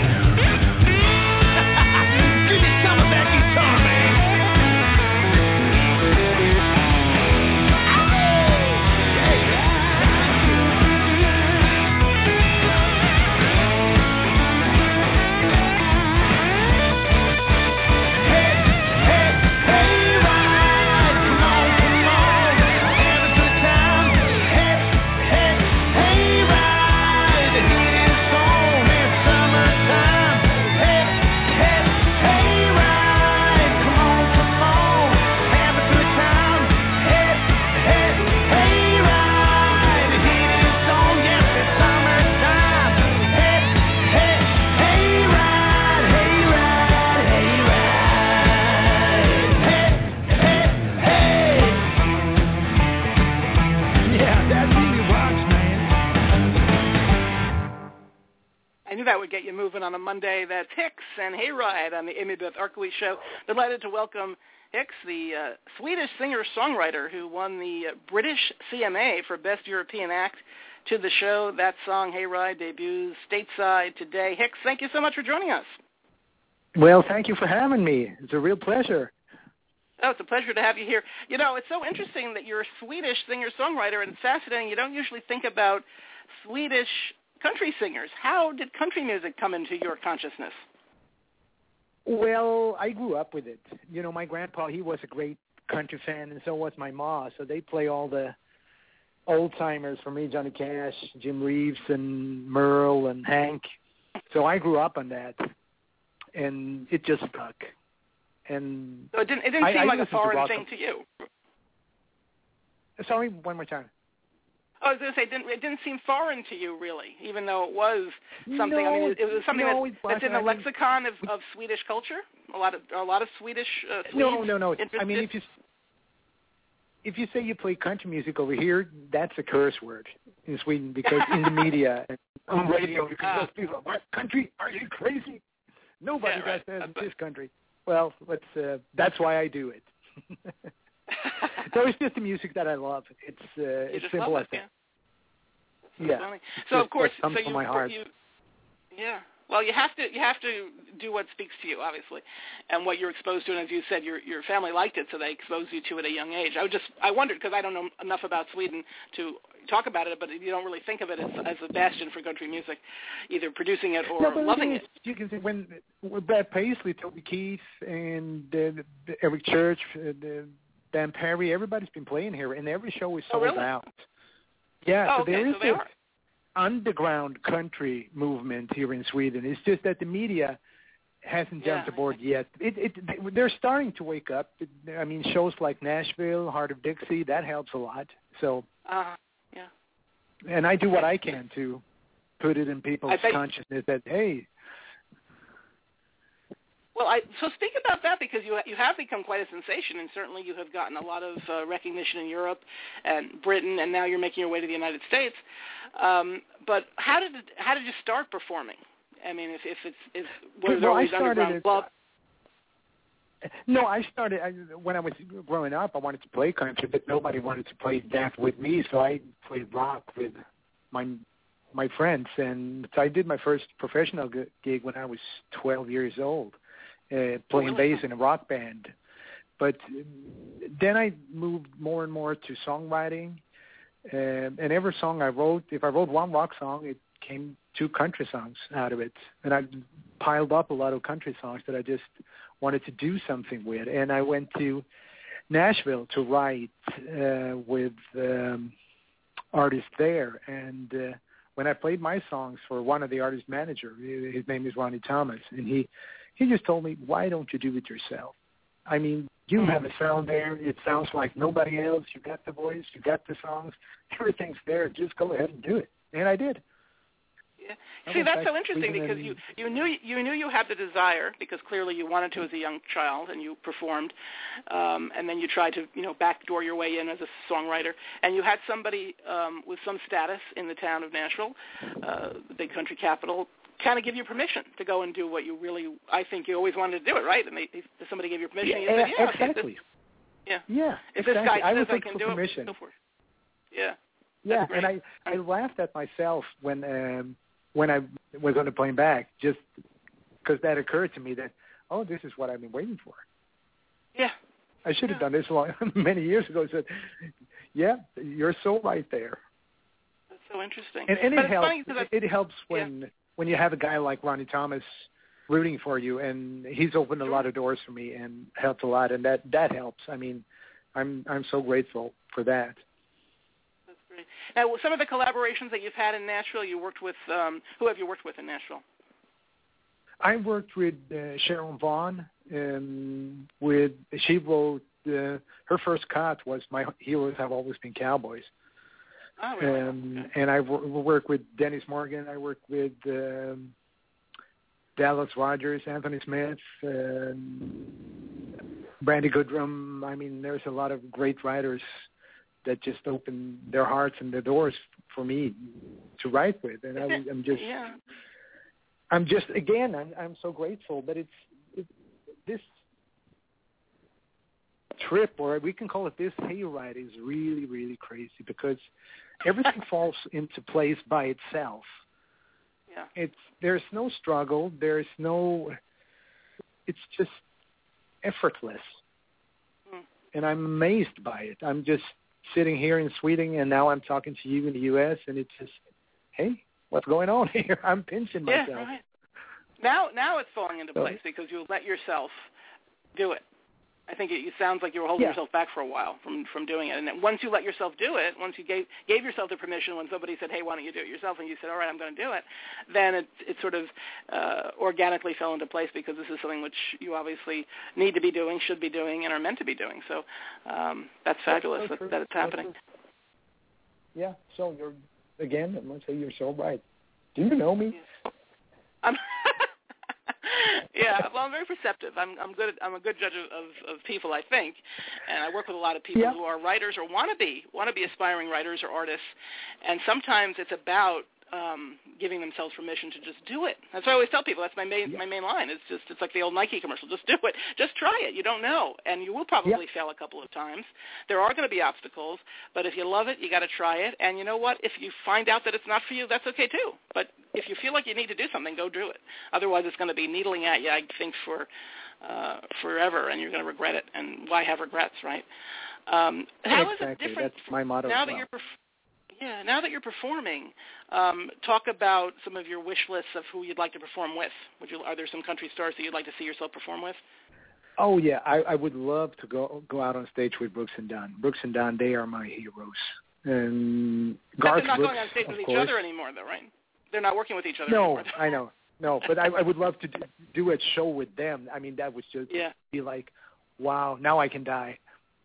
Speaker 2: That would get you moving on a Monday. That's Hicks and Hayride on the Amy Beth Arkowitz Show. Delighted to welcome Hicks, the uh, Swedish singer-songwriter who won the uh, British C M A for Best European Act, to the show. That song, Hayride, debuts stateside today. Hicks, thank you so much for joining us.
Speaker 6: Well, thank you for having me. It's a real pleasure.
Speaker 2: Oh, it's a pleasure to have you here. You know, it's so interesting that you're a Swedish singer-songwriter, and it's fascinating. You don't usually think about Swedish country singers. How did country music come into your consciousness?
Speaker 6: Well, I grew up with it. You know, my grandpa, he was a great country fan, and so was my ma. So they play all the old-timers for me, Johnny Cash, Jim Reeves, and Merle, and Hank. So I grew up on that, and it just stuck. And
Speaker 2: so it didn't, it didn't
Speaker 6: I,
Speaker 2: seem
Speaker 6: I
Speaker 2: like a foreign
Speaker 6: to
Speaker 2: thing to you.
Speaker 6: Sorry, one more time.
Speaker 2: I was going to say, it didn't, it didn't seem foreign to you, really, even though it was something.
Speaker 6: No,
Speaker 2: I mean, it was something
Speaker 6: no,
Speaker 2: that,
Speaker 6: it
Speaker 2: that's in the
Speaker 6: I mean,
Speaker 2: lexicon of, of Swedish culture. A lot of a lot of Swedish. Uh, Swedes
Speaker 6: no, no, no.
Speaker 2: interested.
Speaker 6: I mean, if you if you say you play country music over here, that's a curse word in Sweden, because in the media and on radio, because
Speaker 2: uh,
Speaker 6: those people, what country? Are you crazy? Nobody
Speaker 2: yeah, right.
Speaker 6: does that in
Speaker 2: uh,
Speaker 6: this country. Well, let's. Uh, that's why I do it. So it's just the music that I love. It's uh, it's simple as that.
Speaker 2: Yeah.
Speaker 6: Yeah.
Speaker 2: Funny. So of course,
Speaker 6: comes
Speaker 2: so
Speaker 6: from
Speaker 2: you,
Speaker 6: my heart.
Speaker 2: you, yeah. Well, you have to you have to do what speaks to you, obviously, and what you're exposed to. And as you said, your your family liked it, so they exposed you to it at a young age. I would just I wondered, because I don't know enough about Sweden to talk about it, but you don't really think of it as, as a bastion for country music, either producing it or
Speaker 6: no,
Speaker 2: loving
Speaker 6: it.
Speaker 2: it.
Speaker 6: You can see when, when Brad Paisley, Toby Keith, and uh, Eric Church, uh, the, Dan Perry, everybody's been playing here, and every show is
Speaker 2: Oh,
Speaker 6: sold
Speaker 2: really?
Speaker 6: out. Yeah,
Speaker 2: Oh,
Speaker 6: so
Speaker 2: okay,
Speaker 6: there is
Speaker 2: so they
Speaker 6: this
Speaker 2: are.
Speaker 6: underground country movement here in Sweden. It's just that the media hasn't jumped
Speaker 2: Yeah.
Speaker 6: aboard yet. It, it, they're starting to wake up. I mean, shows like Nashville, Heart of Dixie, that helps a lot. So,
Speaker 2: Uh, yeah.
Speaker 6: and I do what I can to put it in people's
Speaker 2: I bet-
Speaker 6: consciousness that, hey,
Speaker 2: Well, I, so speak about that, because you you have become quite a sensation, and certainly you have gotten a lot of uh, recognition in Europe and Britain, and now you're making your way to the United States. Um, but how did it, how did you start performing? I mean, if if it's if were there
Speaker 6: well, I
Speaker 2: always
Speaker 6: started
Speaker 2: underground
Speaker 6: it,
Speaker 2: clubs?
Speaker 6: No, I started I, when I was growing up. I wanted to play country, but nobody wanted to play that with me, so I played rock with my my friends, and so I did my first professional gig when I was twelve years old, uh, playing bass in a rock band. But then I moved more and more to songwriting, um, and every song I wrote, if I wrote one rock song, it came two country songs out of it, and I piled up a lot of country songs that I just wanted to do something with. And I went to Nashville to write uh, with um, artists there, and uh, when I played my songs for one of the artist manager, his name is Ronnie Thomas, and he he just told me, why don't you do it yourself? I mean, you have a sound there. It sounds like nobody else. You got the voice. You got the songs. Everything's there. Just go ahead and do it. And I did.
Speaker 2: Yeah. See, that's so interesting, because you, you knew you knew you had the desire, because clearly you wanted to as a young child, and you performed, um, and then you tried to you know backdoor your way in as a songwriter, and you had somebody um, with some status in the town of Nashville, uh, the big country capital, kind of give you permission to go and do what you really, I think you always wanted to do it, right? And they, they, somebody gave you permission.
Speaker 6: Yeah,
Speaker 2: and you said, yeah,
Speaker 6: exactly.
Speaker 2: Okay, this, yeah.
Speaker 6: Yeah,
Speaker 2: If
Speaker 6: exactly.
Speaker 2: this guy
Speaker 6: I
Speaker 2: says
Speaker 6: was
Speaker 2: I can
Speaker 6: for
Speaker 2: do
Speaker 6: permission.
Speaker 2: it, go for it. Yeah.
Speaker 6: Yeah, and I, I laughed at myself when um, when I was on the plane back, just because that occurred to me that, oh, this is what I've been waiting for.
Speaker 2: Yeah.
Speaker 6: I should have
Speaker 2: yeah.
Speaker 6: done this long, many years ago. I said, yeah, you're so right there.
Speaker 2: That's so interesting.
Speaker 6: And, and
Speaker 2: but
Speaker 6: it helps.
Speaker 2: Funny
Speaker 6: it, it helps when
Speaker 2: yeah.
Speaker 6: when you have a guy like Ronnie Thomas rooting for you, and he's opened a lot of doors for me and helped a lot, and that that helps. I mean, I'm I'm so grateful for that.
Speaker 2: Now, some of the collaborations that you've had in Nashville, you worked with, um, who have you worked with in Nashville?
Speaker 6: I worked with uh, Sharon Vaughn, and with, she wrote, uh, her first cut was My Heroes Have Always Been Cowboys.
Speaker 2: Oh, really?
Speaker 6: Um,
Speaker 2: okay.
Speaker 6: And I w- worked with Dennis Morgan, I worked with um, Dallas Rogers, Anthony Smith, um, Brandy Goodrum. I mean, there's a lot of great writers that just opened their hearts and their doors for me to write with, and I, I'm just,
Speaker 2: yeah.
Speaker 6: I'm just again, I'm, I'm so grateful. But it's it, this trip, or we can call it this hayride, is really, really crazy, because everything falls into place by itself.
Speaker 2: Yeah.
Speaker 6: It's there's no struggle, there's no, it's just effortless, hmm. and I'm amazed by it. I'm just sitting here in Sweden, and now I'm talking to you in the U S, and it's just, hey, what's going on here? I'm pinching myself.
Speaker 2: Yeah, right. Now, now it's falling into
Speaker 6: so,
Speaker 2: place because you let yourself do it. I think it, it sounds like you were holding
Speaker 6: yeah.
Speaker 2: yourself back for a while from, from doing it. And then once you let yourself do it, once you gave, gave yourself the permission, when somebody said, hey, why don't you do it yourself, and you said, all right, I'm going to do it, then it, it sort of uh, organically fell into place, because this is something which you obviously need to be doing, should be doing, and are meant to be doing. So um, that's fabulous
Speaker 6: that's
Speaker 2: that, that it's happening.
Speaker 6: Yeah, so you're, again, I'm going to say you're so right. Do you know me?
Speaker 2: Yeah. I'm Yeah, well, I'm very perceptive. I'm I'm good. At, I'm a good judge of, of, of people, I think, and I work with a lot of people
Speaker 6: yeah.
Speaker 2: who are writers or want to be want to be aspiring writers or artists, and sometimes it's about um, giving themselves permission to just do it. That's what I always tell people. That's my main
Speaker 6: yeah.
Speaker 2: my main line. It's just it's like the old Nike commercial. Just do it. Just try it. You don't know, and you will probably
Speaker 6: yeah.
Speaker 2: fail a couple of times. There are going to be obstacles, but if you love it, you got to try it. And you know what? If you find out that it's not for you, that's okay too. But if you feel like you need to do something, go do it. Otherwise, it's going to be needling at you, I think, for uh, forever, and you're going to regret it. And why have regrets, right? Um, how
Speaker 6: exactly.
Speaker 2: is it different
Speaker 6: That's my motto
Speaker 2: now
Speaker 6: as
Speaker 2: that
Speaker 6: well.
Speaker 2: you're perf- yeah, now that you're performing? Um, talk about some of your wish lists of who you'd like to perform with. Would you? Are there some country stars that you'd like to see yourself perform with?
Speaker 6: Oh yeah, I, I would love to go go out on stage with Brooks and Dunn. Brooks and Dunn, they are my heroes. And Garth
Speaker 2: they're not
Speaker 6: Brooks,
Speaker 2: going on stage with each
Speaker 6: course.
Speaker 2: other anymore, though, right? They're not working with each other
Speaker 6: no,
Speaker 2: anymore.
Speaker 6: No, I know. No, but I, I would love to do, do a show with them. I mean, that would just
Speaker 2: yeah.
Speaker 6: be like, wow, now I can die.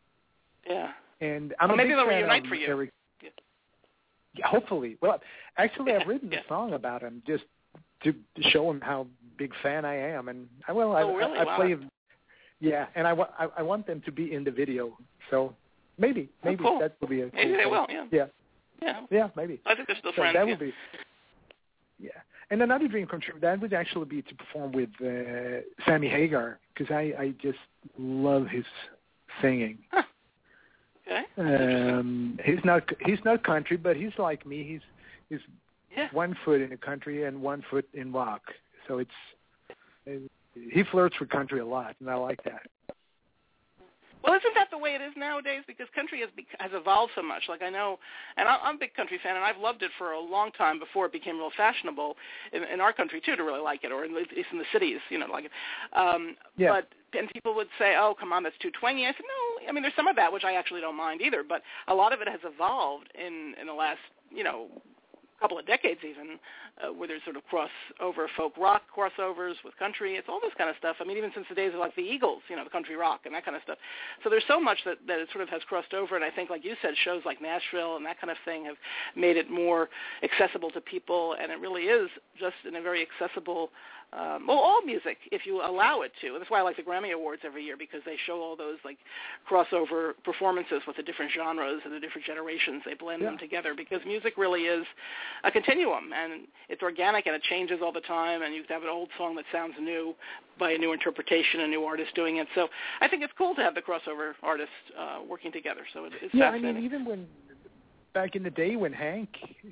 Speaker 2: Yeah.
Speaker 6: And I'm
Speaker 2: well,
Speaker 6: a
Speaker 2: maybe
Speaker 6: big
Speaker 2: they'll
Speaker 6: fan
Speaker 2: reunite
Speaker 6: of
Speaker 2: for you.
Speaker 6: Eric.
Speaker 2: Yeah.
Speaker 6: Yeah, hopefully. Well, actually,
Speaker 2: yeah.
Speaker 6: I've written
Speaker 2: yeah.
Speaker 6: a song about him just to, to show him how big fan I am. And I well, I,
Speaker 2: oh, really?
Speaker 6: I, I
Speaker 2: wow.
Speaker 6: play. Yeah, and I, I, I want them to be in the video. So maybe, maybe
Speaker 2: oh, cool.
Speaker 6: that will be a.
Speaker 2: Maybe
Speaker 6: cool
Speaker 2: they
Speaker 6: thing.
Speaker 2: will. Yeah.
Speaker 6: Yeah.
Speaker 2: Yeah.
Speaker 6: Yeah, maybe.
Speaker 2: I think they're still
Speaker 6: so
Speaker 2: friends.
Speaker 6: That
Speaker 2: yeah.
Speaker 6: would be. Yeah, and another dream come true. That would actually be to perform with uh, Sammy Hagar because I, I just love his singing.
Speaker 2: Huh. Okay.
Speaker 6: Um, he's not he's not country, but he's like me. He's he's
Speaker 2: yeah.
Speaker 6: one foot in the country and one foot in rock. So it's it, he flirts with country a lot, and I like that.
Speaker 2: Well, isn't that the way it is nowadays? Because country has be- has evolved so much. Like I know, and I- I'm a big country fan, and I've loved it for a long time before it became real fashionable in, in our country too to really like it, or at least in the cities, you know, like it. Um,
Speaker 6: yeah.
Speaker 2: But and people would say, "Oh, come on, that's too twangy." I said, "No, I mean, there's some of that which I actually don't mind either, but a lot of it has evolved in in the last, you know." couple of decades even, uh, where there's sort of crossover folk rock crossovers with country. It's all this kind of stuff. I mean, even since the days of like the Eagles, you know, the country rock and that kind of stuff. So there's so much that, that it sort of has crossed over, and I think, like you said, shows like Nashville and that kind of thing have made it more accessible to people, and it really is just in a very accessible Um, well, all music, if you allow it to. And that's why I like the Grammy Awards every year, because they show all those like crossover performances with the different genres and the different generations. They blend
Speaker 6: yeah.
Speaker 2: them together because music really is a continuum, and it's organic and it changes all the time. And you have an old song that sounds new by a new interpretation, a new artist doing it. So I think it's cool to have the crossover artists uh, working together. So it, it's
Speaker 6: yeah,
Speaker 2: fascinating.
Speaker 6: I mean, even when back in the day when Hank,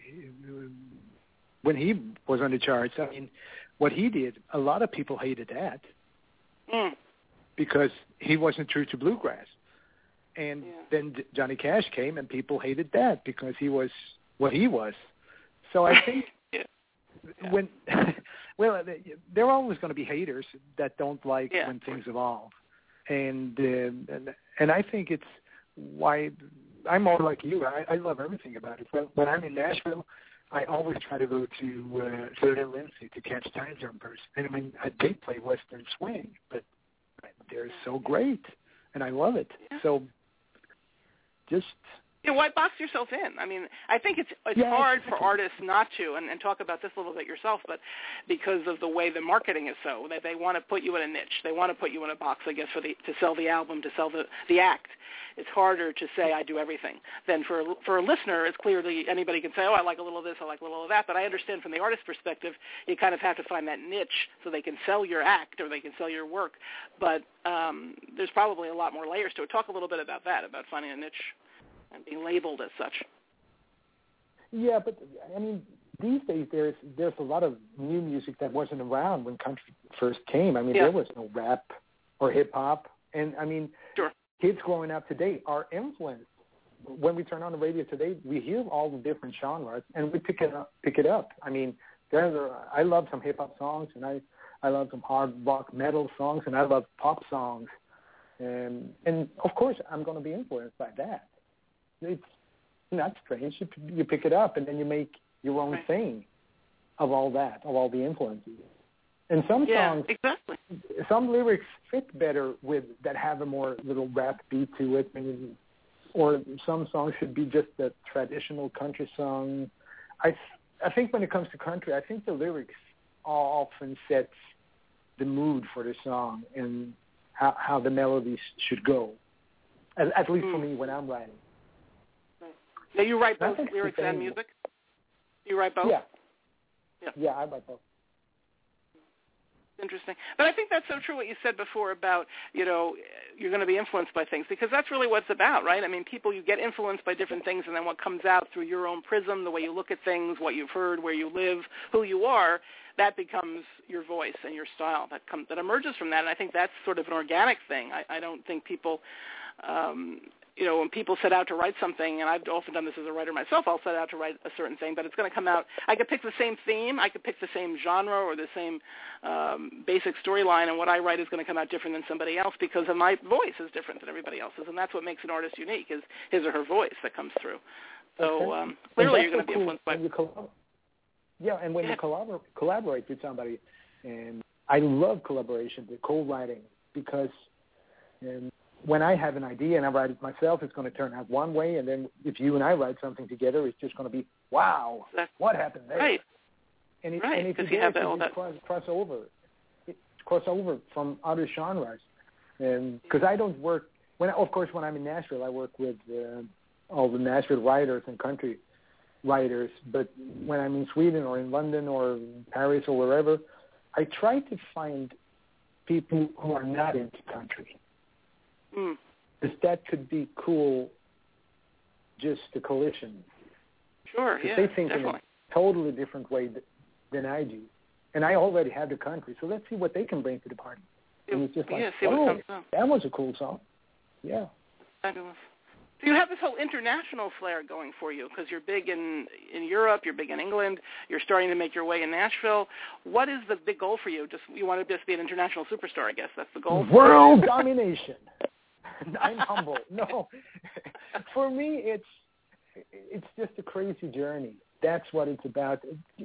Speaker 6: when he was on the charts, I mean. What he did, a lot of people hated that
Speaker 2: mm.
Speaker 6: because he wasn't true to bluegrass. And
Speaker 2: yeah.
Speaker 6: then Johnny Cash came, and people hated that because he was what he was. So I think
Speaker 2: yeah. Yeah.
Speaker 6: when, well, there are always going to be haters that don't like
Speaker 2: yeah.
Speaker 6: when things evolve. And, uh, and and I think it's why I'm more like you. I, I love everything about it. When, when I'm in Nashville, I always try to go to uh, Third and Lindsay to catch time jumpers. And I mean, they play Western swing, but they're so great, and I love it.
Speaker 2: Yeah.
Speaker 6: So just...
Speaker 2: Yeah, why box yourself in? I mean, I think it's it's
Speaker 6: yeah,
Speaker 2: hard
Speaker 6: exactly.
Speaker 2: for artists not to, and, and talk about this a little bit yourself, but because of the way the marketing is so, that they want to put you in a niche. They want to put you in a box, I guess, for the to sell the album, to sell the, the act. It's harder to say I do everything than for a, for a listener. It's clearly anybody can say, oh, I like a little of this, I like a little of that. But I understand from the artist's perspective, you kind of have to find that niche so they can sell your act or they can sell your work. But um, there's probably a lot more layers to it. Talk a little bit about that, about finding a niche and being labeled as such.
Speaker 6: Yeah, but I mean, these days there's there's a lot of new music that wasn't around when country first came. I mean,
Speaker 2: yeah.
Speaker 6: there was no rap or hip hop, and I mean,
Speaker 2: sure.
Speaker 6: kids growing up today are influenced. When we turn on the radio today, we hear all the different genres, and we pick it up. Pick it up. I mean, there's a, I love some hip hop songs, and I I love some hard rock metal songs, and I love pop songs, and and of course I'm going to be influenced by that. It's not strange. You, you pick it up, and then you make your own
Speaker 2: right.
Speaker 6: thing of all that, of all the influences. And some
Speaker 2: yeah,
Speaker 6: songs,
Speaker 2: exactly.
Speaker 6: some lyrics fit better with that have a more little rap beat to it, and, or some songs should be just a traditional country song. I I think when it comes to country, I think the lyrics often sets the mood for the song and how, how the melodies should go. At, at least mm. for me when I'm writing.
Speaker 2: Now, you write both lyrics and music? You write both?
Speaker 6: Yeah.
Speaker 2: Yeah,
Speaker 6: yeah I write both.
Speaker 2: Interesting. But I think that's so true what you said before about, you know, you're going to be influenced by things, because that's really what it's about, right? I mean, people, you get influenced by different things, and then what comes out through your own prism, the way you look at things, what you've heard, where you live, who you are, that becomes your voice and your style that comes, that emerges from that. And I think that's sort of an organic thing. I, I don't think people... Um, you know, when people set out to write something, and I've often done this as a writer myself, I'll set out to write a certain thing, but it's going to come out. I could pick the same theme, I could pick the same genre or the same um, basic storyline, and what I write is going to come out different than somebody else because of my voice is different than everybody else's, and that's what makes an artist unique is his or her voice that comes through. So um, clearly you're going to be
Speaker 6: cool
Speaker 2: influenced by...
Speaker 6: collab- yeah, and when yeah. you collabor- collaborate with somebody, and I love collaboration, the co-writing, because um, when I have an idea and I write it myself, it's going to turn out one way, and then if you and I write something together, it's just going to be, wow, that's, what happened there?
Speaker 2: Right.
Speaker 6: And, it,
Speaker 2: right,
Speaker 6: and if you,
Speaker 2: you have
Speaker 6: it,
Speaker 2: all
Speaker 6: it
Speaker 2: that.
Speaker 6: Cross, cross over, it cross over from other genres. Because I don't work, when of course when I'm in Nashville, I work with uh, all the Nashville writers and country writers, but when I'm in Sweden or in London or Paris or wherever, I try to find people who are not into country.
Speaker 2: Mm.
Speaker 6: Because that could be cool, just a collision.
Speaker 2: Sure, yeah,
Speaker 6: they think
Speaker 2: definitely.
Speaker 6: in a totally different way th- than I do. And I already have the country, so let's see what they can bring to the party. And it's just like,
Speaker 2: yeah, see
Speaker 6: oh,
Speaker 2: what comes up.
Speaker 6: That was a cool song. Yeah.
Speaker 2: Fabulous. So you have this whole international flair going for you because you're big in, in Europe, you're big in England, you're starting to make your way in Nashville. What is the big goal for you? Just you want to just be an international superstar, I guess. That's the goal.
Speaker 6: World domination. I'm humble. No. For me, it's it's just a crazy journey. That's what it's about.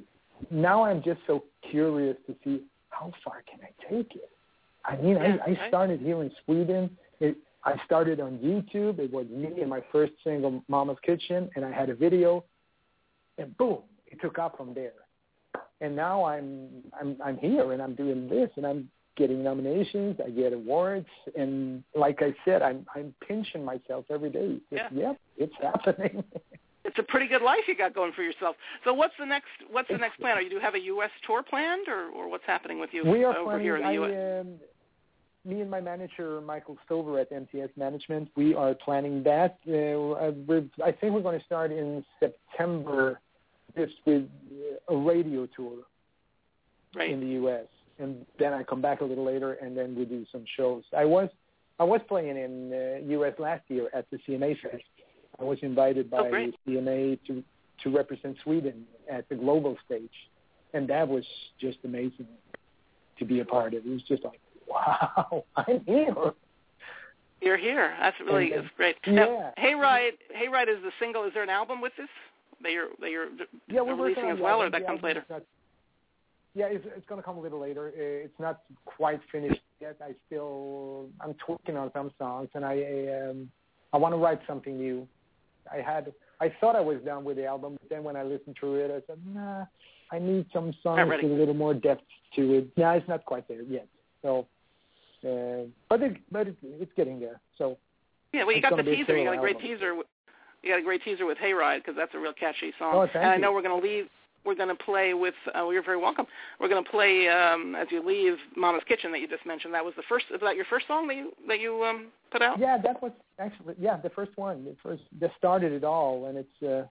Speaker 6: Now I'm just so curious to see how far can I take it. I mean, yeah, I, I right. started here in Sweden. It, I started on YouTube. It was me and my first single, Mama's Kitchen, and I had a video, and boom, it took off from there. And now I'm I'm I'm here, and I'm doing this, and I'm getting nominations. I get awards, and like I said, I'm I'm pinching myself every day. Just,
Speaker 2: yeah.
Speaker 6: Yep, it's happening.
Speaker 2: It's a pretty good life you got going for yourself. So what's the next what's the next plan? Are you do you have a U S tour planned, or, or what's happening with you
Speaker 6: we are
Speaker 2: over
Speaker 6: planning,
Speaker 2: here in the
Speaker 6: I,
Speaker 2: U S?
Speaker 6: Um, me and my manager, Michael Stover at M T S Management, we are planning that. Uh, we're, I think we're going to start in September just with a radio tour
Speaker 2: right.
Speaker 6: in the U S And then I come back a little later, and then we do some shows. I was I was playing in uh, U S last year at the C M A Fest. I was invited by
Speaker 2: oh,
Speaker 6: C M A to, to represent Sweden at the global stage, and that was just amazing to be a part of. It was just like, wow, I'm here.
Speaker 2: You're here. That's really
Speaker 6: and,
Speaker 2: that's great.
Speaker 6: Yeah.
Speaker 2: Now, Hayride, Hayride is the single. Is there an album with this that you're that you're
Speaker 6: yeah, we're
Speaker 2: releasing as well, or that comes later?
Speaker 6: Not, yeah, it's, it's going to come a little later. It's not quite finished yet. I still I'm working on some songs, and I um, I want to write something new. I had I thought I was done with the album, but then when I listened through it, I said, nah, I need some songs with a little more depth to it. Yeah, it's not quite there yet. So, uh, but it, but it, it's getting there. So
Speaker 2: yeah, well, you got the teaser. You got a great
Speaker 6: album.
Speaker 2: teaser. You got a great teaser with Hayride because that's a real catchy song.
Speaker 6: Oh, thank
Speaker 2: and I
Speaker 6: you.
Speaker 2: know we're going to leave. We're going to play with. Uh, well, you're very welcome. We're going to play um, as you leave Mama's Kitchen that you just mentioned. That was the first. Is that your first song that you that you um, put out?
Speaker 6: Yeah, that was actually yeah the first one. The first that started it all, and it's. Uh,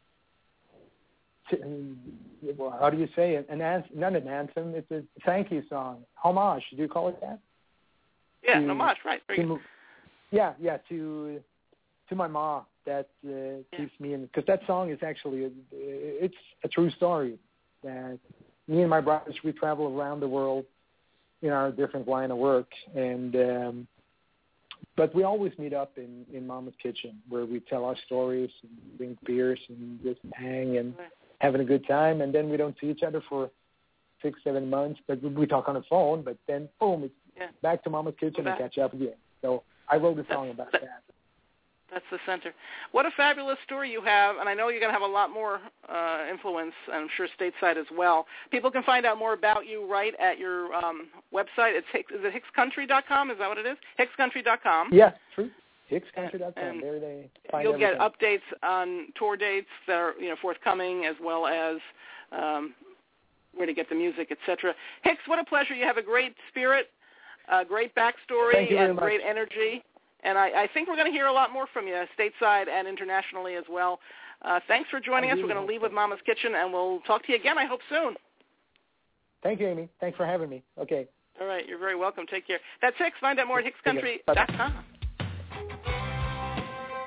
Speaker 6: Well, how do you say it? An an- not an anthem. It's a thank you song. Homage. Do you call it that?
Speaker 2: Yeah,
Speaker 6: to,
Speaker 2: an homage, right? Very
Speaker 6: to, yeah, yeah. To to my mom. That uh,
Speaker 2: yeah.
Speaker 6: keeps me in because that song is actually a, it's a true story. That me and my brothers we travel around the world in our different line of work, and um, but we always meet up in in Mama's Kitchen where we tell our stories and drink beers and just hang and.
Speaker 2: Right.
Speaker 6: Having a good time, and then we don't see each other for six, seven months, but we talk on the phone, but then, boom, it's
Speaker 2: yeah.
Speaker 6: back to Mama's Kitchen
Speaker 2: back.
Speaker 6: and catch up again. So I wrote a song
Speaker 2: that's,
Speaker 6: about
Speaker 2: that,
Speaker 6: that.
Speaker 2: That's the center. What a fabulous story you have, and I know you're going to have a lot more uh, influence, and I'm sure stateside as well. People can find out more about you right at your um, website. It's Hicks, is it hicks country dot com? Is that what it is? hicks country dot com.
Speaker 6: Yeah, true. hicks country dot com.
Speaker 2: And
Speaker 6: there they find
Speaker 2: you'll
Speaker 6: everything.
Speaker 2: get updates on tour dates that are you know forthcoming, as well as um, where to get the music, et cetera. Hicks, what a pleasure! You have a great spirit, a great backstory, and great energy. And I, I think we're going to hear a lot more from you, stateside and internationally as well. Uh, thanks for joining us. We're going to leave with Mama's Kitchen, and we'll talk to you again, I hope, soon.
Speaker 6: Thank you, Amy. Thanks for having me. Okay.
Speaker 2: All right. You're very welcome. Take care. That's Hicks. Find out more at hicks country dot com.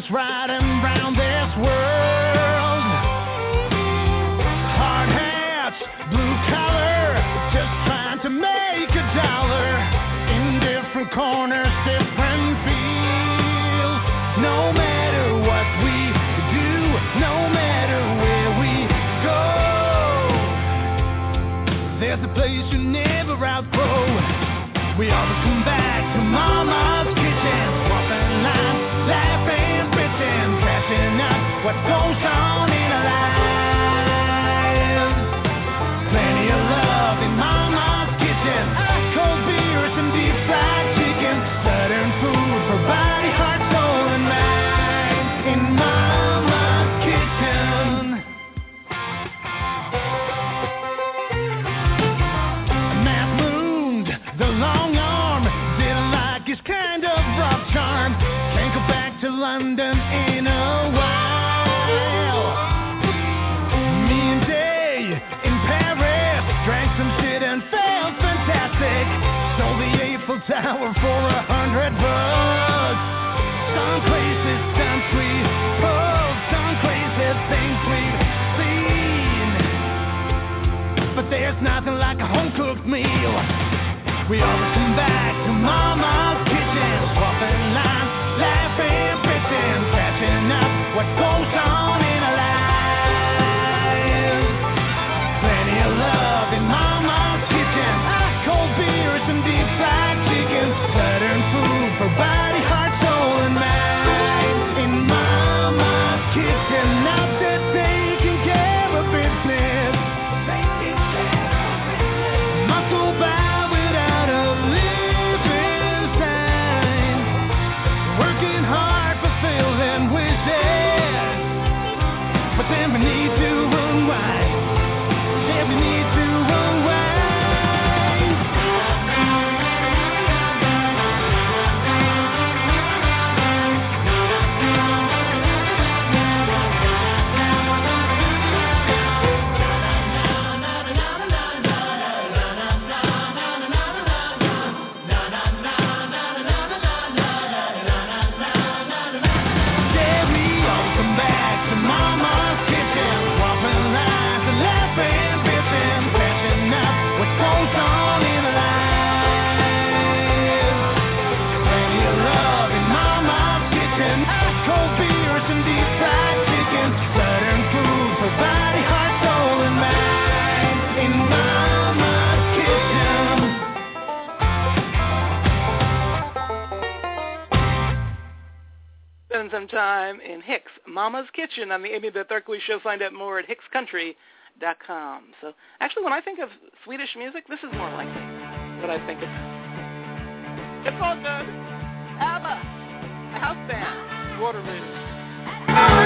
Speaker 5: riding round this world. Hard hats, blue collar, just trying to make a dollar. In different corners, different fields. No matter what we do, no matter where we go, there's a place you never outgrow. We always come back to Mama's kitchen, swapping lines, laughing, bitching, catching up what goes on in our lives. Plenty of love in Mama's kitchen, ice cold beers and deep fried chicken, southern food for body, heart, soul, and mind. In Mama's kitchen. Matt Moon, the long arm, didn't like his kind of rough charm. Can't go back to London in a while. Me and Day in Paris drank some shit and felt fantastic. Sold the Eiffel Tower for a hundred bucks. Some places, country, oh, some places, things we've seen. But there's nothing like a home-cooked meal. We always come back to Mama's kitchen, swapping lines, laughing, bitching, catching up what goes on in our lives. Plenty of love in Mama's kitchen, ice cold beers and deep fried chicken, southern food for body, heart, soul, and mind. In Mama's kitchen, out there taking care of business. Muscle bow without a living sign. Working hard, fulfilling wishes. But then we need to unwind. Yeah, we need to unwind. Yeah, we all come back to Mama's kitchen, swapping lines and laughing, bitching, catching up what goes on in our lives. Plenty of love in Mama's kitchen, ice cold beers and deep fried chicken, southern food for body, heart, soul, and mind. In Mama's kitchen.
Speaker 2: Spend some time in Hicks Mama's Kitchen on the Amy Beth Berkley Show. Find out more at hicks country dot com. So actually, when I think of Swedish music, this is more likely what I think of. It's all good. ABBA, the house band, Waterloo.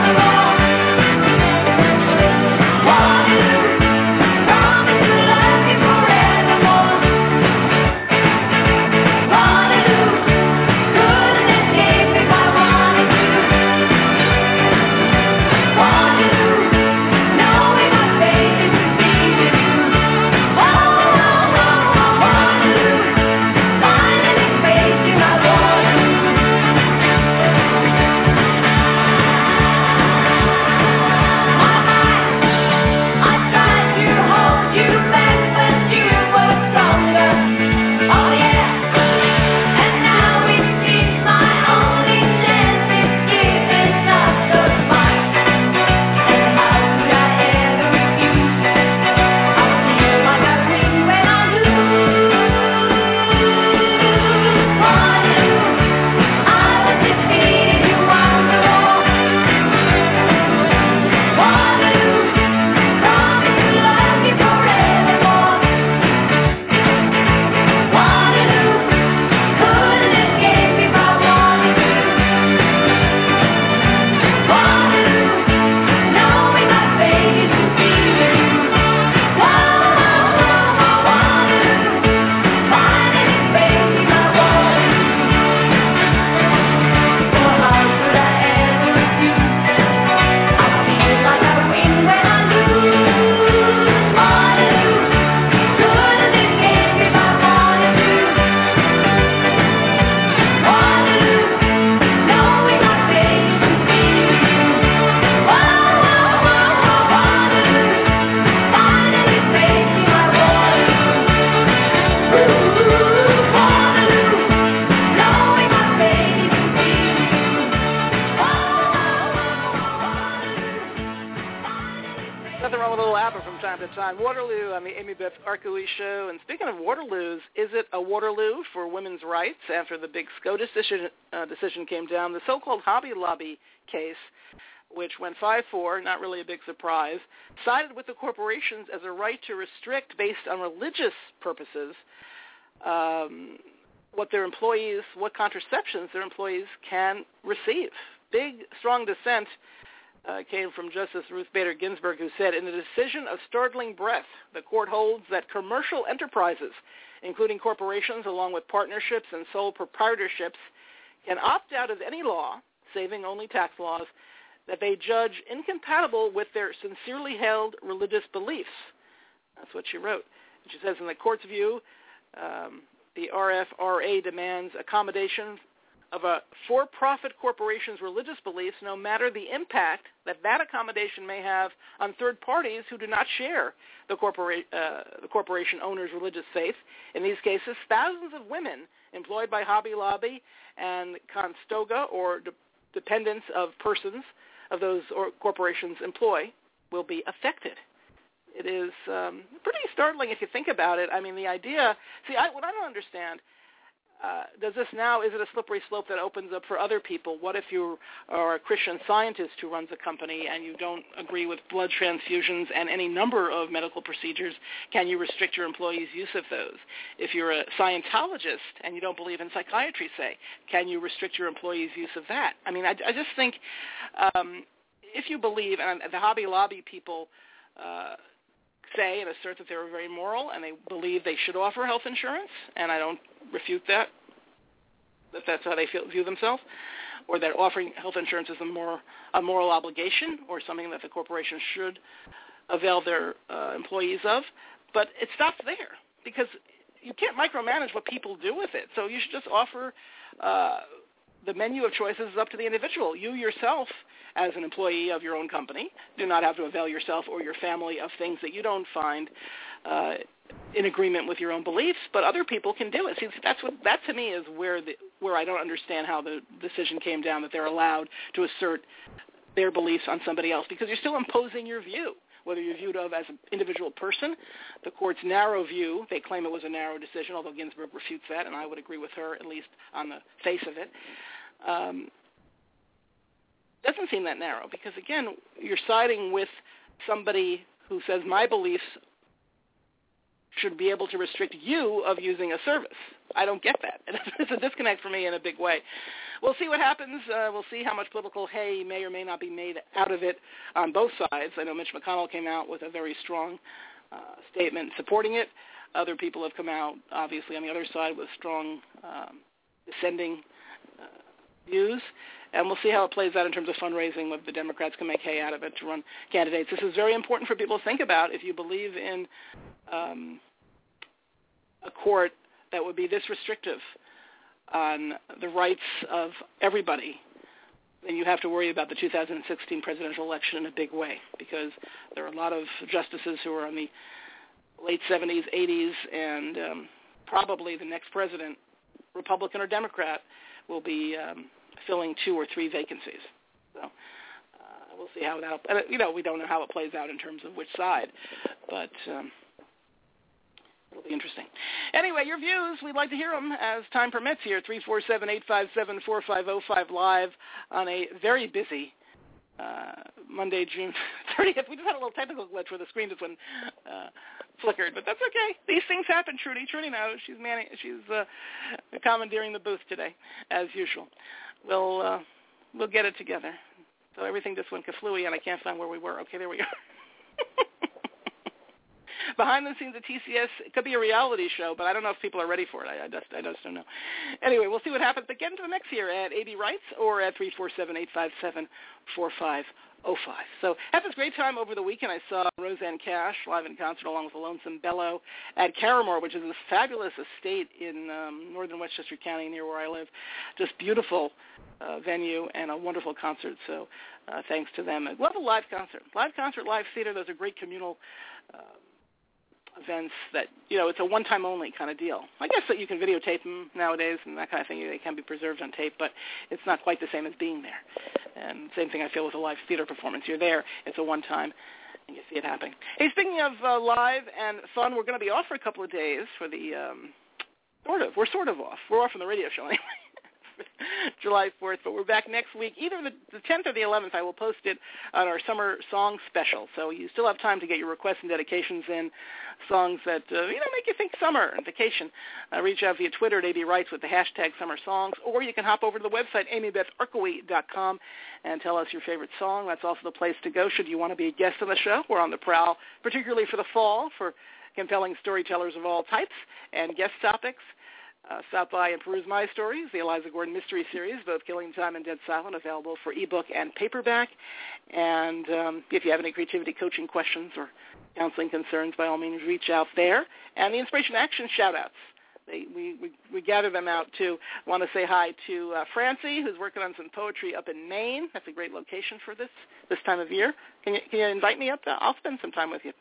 Speaker 7: Promise to love you.
Speaker 2: on Waterloo on the Amy Beth Arkowicz Show. And speaking of Waterloos, is it a Waterloo for women's rights after the big SCOTUS decision, uh, decision came down? The so-called Hobby Lobby case, which went five four, not really a big surprise, sided with the corporations as a right to restrict, based on religious purposes, um, what their employees, what contraceptions their employees can receive. Big, strong dissent Uh, came from Justice Ruth Bader Ginsburg, who said, in a decision of startling breadth, the court holds that commercial enterprises, including corporations along with partnerships and sole proprietorships, can opt out of any law, saving only tax laws, that they judge incompatible with their sincerely held religious beliefs. That's what she wrote. And she says, in the court's view, um, the R F R A demands accommodation of a for-profit corporation's religious beliefs, no matter the impact that that accommodation may have on third parties who do not share the, corpora- uh, the corporation owner's religious faith. In these cases, thousands of women employed by Hobby Lobby and Conestoga, or de- dependents of persons of those or corporations employ, will be affected. It is um, pretty startling if you think about it. I mean, the idea, see, I, what I don't understand, Uh, does this now, is it a slippery slope that opens up for other people? What if you are a Christian scientist who runs a company and you don't agree with blood transfusions and any number of medical procedures? Can you restrict your employees' use of those? If you're a Scientologist and you don't believe in psychiatry, say, can you restrict your employees' use of that? I mean, I, I just think um, if you believe, and the Hobby Lobby people uh, say and assert that they were very moral and they believe they should offer health insurance, and I don't refute that, that that's how they feel, view themselves, or that offering health insurance is a, more, a moral obligation or something that the corporation should avail their uh, employees of. But it stops there because you can't micromanage what people do with it. So you should just offer uh, the menu of choices is up to the individual. You yourself, as an employee of your own company, do not have to avail yourself or your family of things that you don't find uh, in agreement with your own beliefs, but other people can do it. See, that's what that to me is where the where I don't understand how the decision came down, that they're allowed to assert their beliefs on somebody else, because you're still imposing your view, whether you're viewed of as an individual person. The court's narrow view, they claim it was a narrow decision, although Ginsburg refutes that, and I would agree with her, at least on the face of it. Um, doesn't seem that narrow, because, again, you're siding with somebody who says my beliefs should be able to restrict you of using a service. I don't get that. It's a disconnect for me in a big way. We'll see what happens. Uh, we'll see how much political hay may or may not be made out of it on both sides. I know Mitch McConnell came out with a very strong uh, statement supporting it. Other people have come out, obviously, on the other side with strong um, dissenting uh, views. And we'll see how it plays out in terms of fundraising, whether the Democrats can make hay out of it to run candidates. This is very important for people to think about. If you believe in um, a court that would be this restrictive on the rights of everybody, then you have to worry about the two thousand sixteen presidential election in a big way, because there are a lot of justices who are in the late seventies, eighties, and um, probably the next president, Republican or Democrat, will be um, filling two or three vacancies. So uh, we'll see how that, uh, you know, we don't know how it plays out in terms of which side, but um, it'll be interesting. Anyway, your views, we'd like to hear them as time permits here, three four seven, eight five seven, four five zero five, live on a very busy uh, Monday, June thirtieth. We just had a little technical glitch where the screen just went uh, flickered, but that's okay. These things happen, Trudy. Trudy knows. She's manning, she's uh, commandeering the booth today, as usual. We'll uh, we'll get it together. So everything just went kaflooey, and I can't find where we were. Okay, there we are. Behind the scenes at T C S, it could be a reality show, but I don't know if people are ready for it. I, I, just, I just don't know. Anyway, we'll see what happens. But get into the mix here at A B Rights or at three four seven, eight five seven, four five oh five. So had this great time over the weekend. I saw Roseanne Cash live in concert along with the Lonesome Bellow at Carramore, which is a fabulous estate in um, northern Westchester County near where I live. Just beautiful uh, venue and a wonderful concert. So uh, thanks to them. I love a live concert. Live concert, live theater, those are great communal uh, events that, you know, it's a one-time only kind of deal. I guess that you can videotape them nowadays and that kind of thing. They can be preserved on tape, but it's not quite the same as being there. And same thing I feel with a live theater performance. You're there. It's a one-time. and you see it happening. Hey, speaking of uh, live and fun, we're going to be off for a couple of days for the, um, sort of, we're sort of off. We're off from the radio show anyway. July fourth, but we're back next week. Either the, the tenth or the eleventh, I will post it on our summer song special. So you still have time to get your requests and dedications in, songs that, uh, you know, make you think summer and vacation. Uh, reach out via Twitter at A B Writes with the hashtag summer songs, or you can hop over to the website, amy beth arkowey dot com, and tell us your favorite song. That's also the place to go should you want to be a guest on the show. We're on the prowl, particularly for the fall, for compelling storytellers of all types and guest topics. Uh, stop by and peruse my stories, the Eliza Gordon Mystery Series, both Killing Time and Dead Silent, available for ebook and paperback. And um, if you have any creativity coaching questions or counseling concerns, by all means, reach out there. And the Inspiration Action shout-outs, they, we, we, we gather them out, too. I want to say hi to uh, Francie, who's working on some poetry up in Maine. That's a great location for this this time of year. Can you, can you invite me up there? I'll spend some time with you.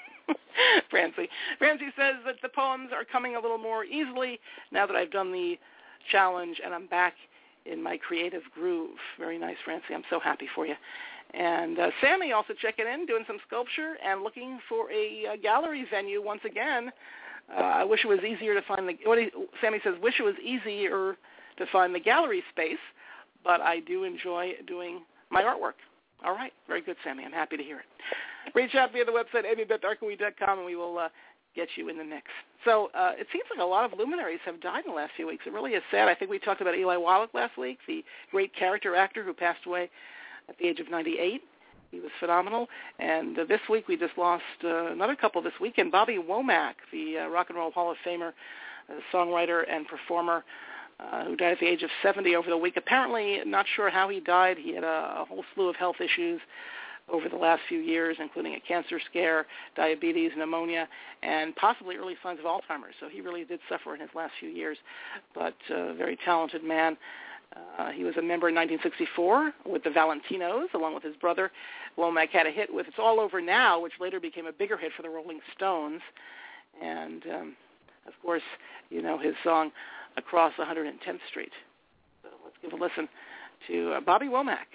Speaker 2: Francie. Francie says that the poems are coming a little more easily now that I've done the challenge and I'm back in my creative groove. Very nice, Francie. I'm so happy for you. And uh, Sammy also checking in, doing some sculpture and looking for a, a gallery venue once again. Uh, I wish it was easier to find the, what he, Sammy says, wish it was easier to find the gallery space, but I do enjoy doing my artwork. All right. Very good, Sammy. I'm happy to hear it. Reach out via the website, amy beth arkowey dot com, and we will uh, get you in the mix. So uh, it seems like a lot of luminaries have died in the last few weeks. It really is sad. I think we talked about Eli Wallach last week, the great character actor who passed away at the age of ninety-eight. He was phenomenal. And uh, this week we just lost uh, another couple this weekend, Bobby Womack, the uh, Rock and Roll Hall of Famer, uh, songwriter and performer, Uh, who died at the age of seventy over the week. Apparently, not sure how he died. He had a, a whole slew of health issues over the last few years, including a cancer scare, diabetes, pneumonia, and possibly early signs of Alzheimer's. So he really did suffer in his last few years, but a uh, very talented man. Uh, he was a member in nineteen sixty-four with the Valentinos, along with his brother. Womack had a hit with It's All Over Now, which later became a bigger hit for the Rolling Stones. And, um, of course, you know his song, Across one hundred tenth Street. So let's give a listen to uh, Bobby Womack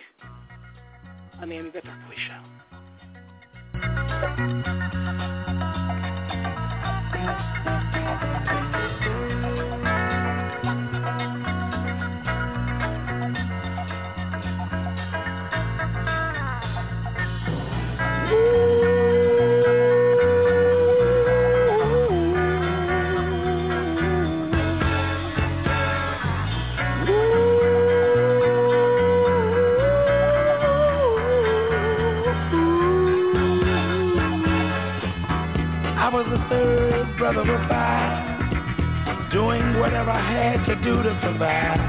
Speaker 2: on the Amy Beth Arkowey Show.
Speaker 5: I was the third brother of five, doing whatever I had to do to survive.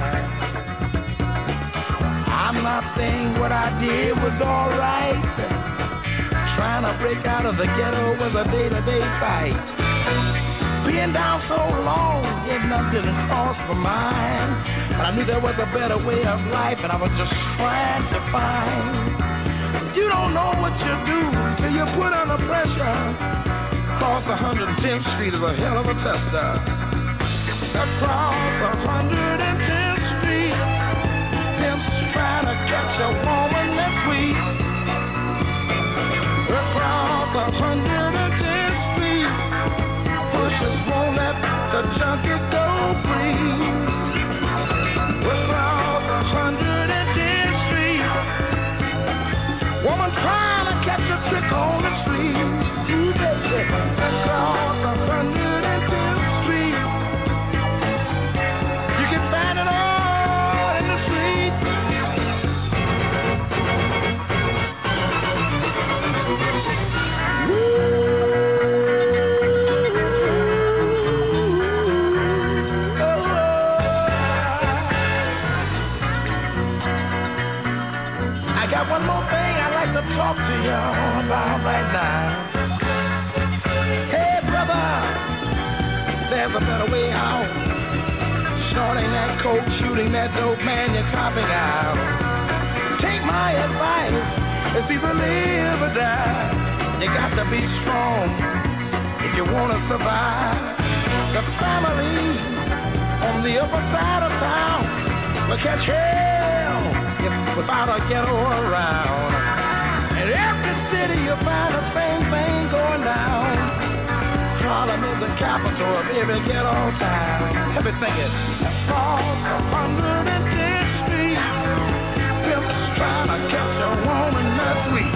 Speaker 5: I'm not saying what I did was all right. Trying to break out of the ghetto was a day-to-day fight. Being down so long, getting up didn't cross my mind. But I knew there was a better way of life, and I was just trying to find. You don't know what you do till you put under pressure. Across one hundred tenth Street is a hell of a tester. Across one hundred tenth Street, pimps trying to catch a woman that's weak. Across one hundred tenth Street, pushers won't let the junkie go free. Across one hundred tenth Street, woman trying to catch a trick on the street. Across one hundred tenth Street, you can find it all in the street. I got one more thing I'd like to talk to you about right now. There's a better way out. Shorting that coke, shooting that dope, man, you're copping out. Take my advice, it's either live or die. You got to be strong if you want to survive. The family on the upper side of town will catch hell if without a ghetto around. And every city, you'll find the same thing going down. Harlem is the capital of every ghetto town. Let me sing it. Across one hundred tenth Street, pimps trying to catch a woman that's weak.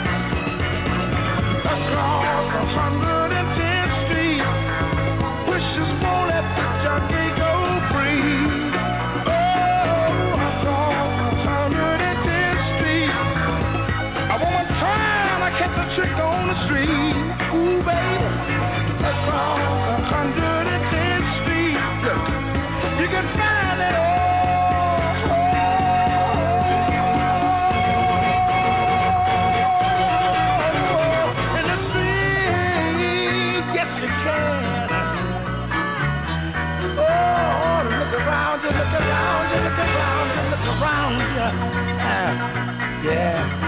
Speaker 5: Across one hundred tenth Street, wishes won't let the junkie go free. Oh, across one hundred tenth Street, a woman trying to catch a trick on the street. Ooh, baby, across one hundred tenth Street, look, you can find it all. Look around, you look around, you look around, yeah. Yeah.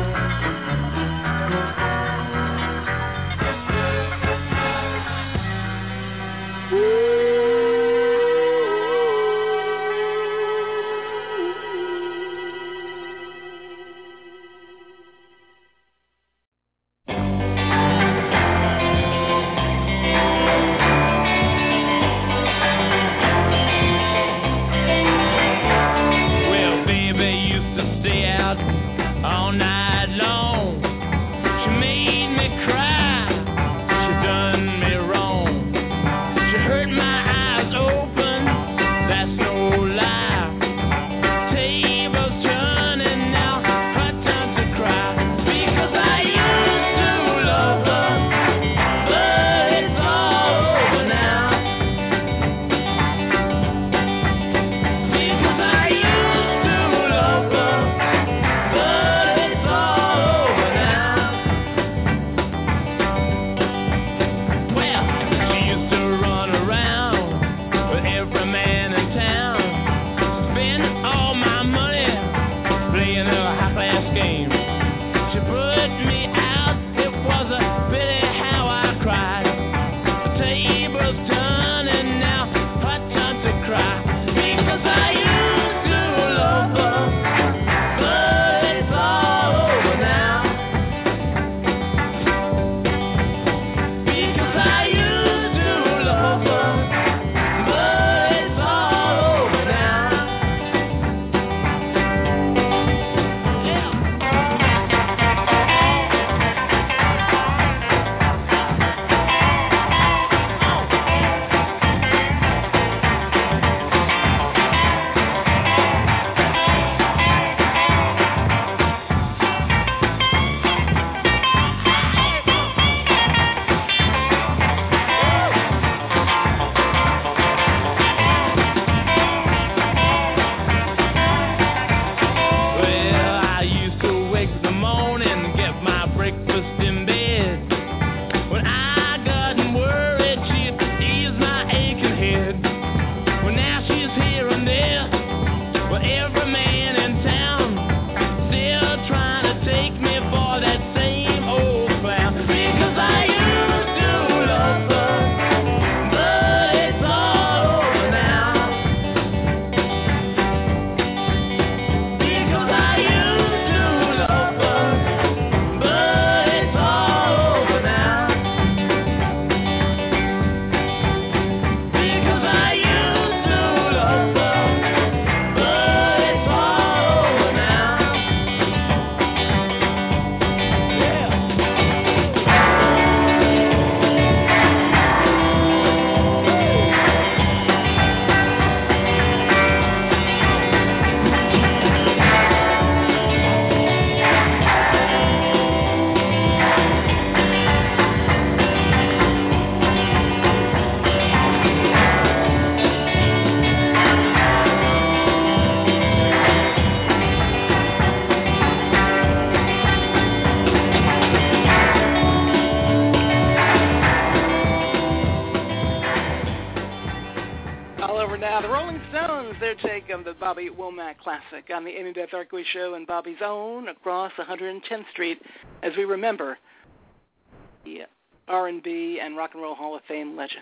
Speaker 2: The Bobby Womack Classic on the Amy Beth Arkway Show and Bobby's Own across one hundred tenth Street as we remember the R and B and Rock and Roll Hall of Fame legend,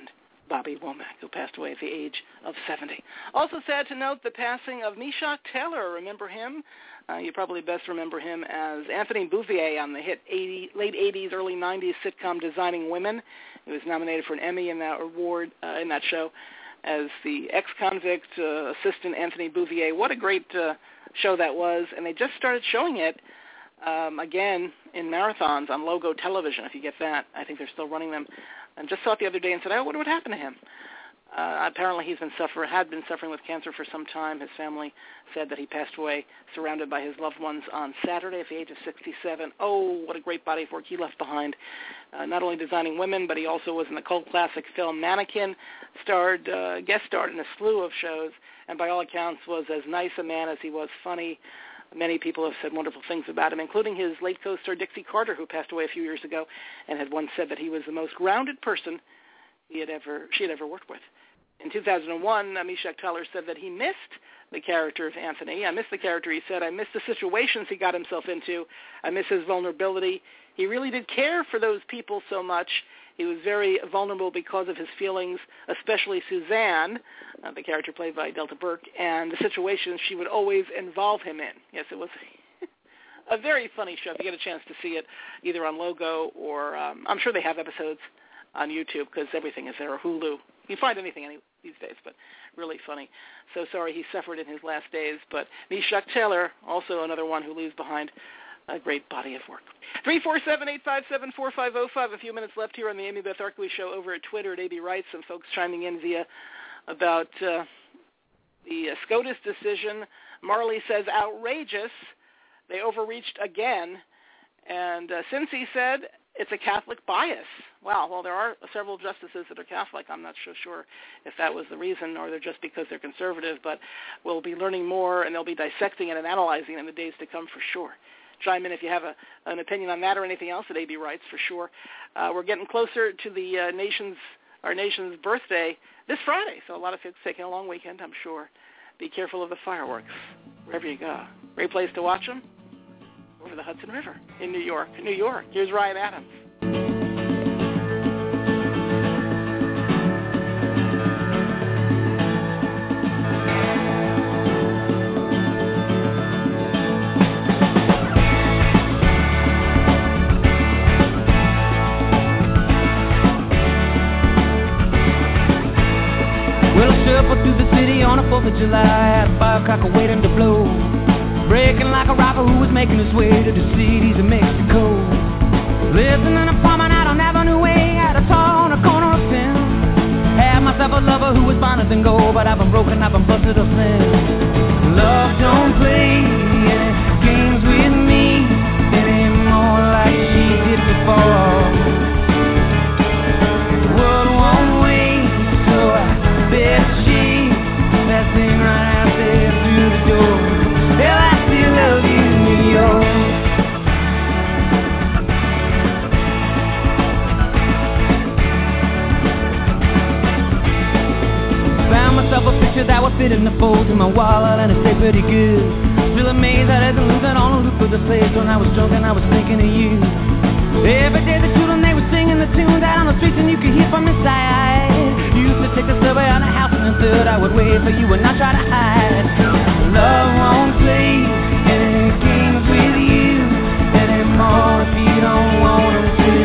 Speaker 2: Bobby Womack, who passed away at the age of seventy. Also sad to note the passing of Meshack Taylor. Remember him? Uh, you probably best remember him as Anthony Bouvier on the hit eighty, late eighties, early nineties sitcom Designing Women. He was nominated for an Emmy in that award uh, in that show as the ex-convict uh, assistant Anthony Bouvier. What a great uh, show that was, and they just started showing it um, again in marathons on Logo Television, if you get that. I think they're still running them. And just saw it the other day and said, oh, what would happen to him? Uh, apparently he's been suffer had been suffering with cancer for some time. His family said that he passed away surrounded by his loved ones on Saturday at the age of sixty-seven. Oh, what a great body of work he left behind. Uh, not only Designing Women, but he also was in the cult classic film Mannequin, starred, uh, guest starred in a slew of shows, and by all accounts was as nice a man as he was funny. Many people have said wonderful things about him, including his late co-star Dixie Carter, who passed away a few years ago, and had once said that he was the most grounded person he had ever she had ever worked with. In two thousand one, uh, Meshack Taylor said that he missed the character of Anthony. I missed the character, he said. I missed the situations he got himself into. I miss his vulnerability. He really did care for those people so much. He was very vulnerable because of his feelings, especially Suzanne, uh, the character played by Delta Burke, and the situations she would always involve him in. Yes, it was a very funny show. If you get a chance to see it, either on Logo or um, I'm sure they have episodes on YouTube because everything is there, or Hulu. You find anything any, these days, but really funny. So sorry he suffered in his last days. But Meshack Taylor, also another one who leaves behind a great body of work. three four seven, eight five seven, four five zero five. A few minutes left here on the Amy Beth Arkley Show over at Twitter at A B Wright. Some folks chiming in via about uh, the uh, SCOTUS decision. Marley says, outrageous. They overreached again. And uh, Cincy said, it's a Catholic bias. Wow, well, there are several justices that are Catholic. I'm not so sure if that was the reason or they're just because they're conservative, but we'll be learning more and they'll be dissecting it and analyzing it in the days to come for sure. Chime in if you have a, an opinion on that or anything else at A B Wrights for sure. Uh, we're getting closer to the uh, nation's our nation's birthday this Friday, so a lot of folks taking a long weekend, I'm sure. Be careful of the fireworks wherever you go. Great place to watch them. Over the Hudson River in New York. New York. Here's Ryan Adams.
Speaker 5: Well, I shuffled through the city on the fourth of July, had a firecracker waiting to blow. Breaking like a robber who was making his way to the cities of Mexico. Lived in an apartment out on Avenue A, at a tall on a corner of sin. Had myself a lover who was finer than gold, but I've been broken, I've been busted up sin. Love don't play any games with me anymore like she did before. The world won't wait, so I bet she that thing right out there through the door. Hell, I still love you, New York. Found myself a picture that would fit in the folds in my wallet and it stayed pretty good. Still amazed that I didn't lose it on a loop of the place when I was drunk and I was thinking of you. Every day the children, they were singing the tune down on the streets and you could hear from inside. Used to take the subway on the house in the third. I would wait for you and not try to hide. Love won't play any games with you anymore if you don't want them to.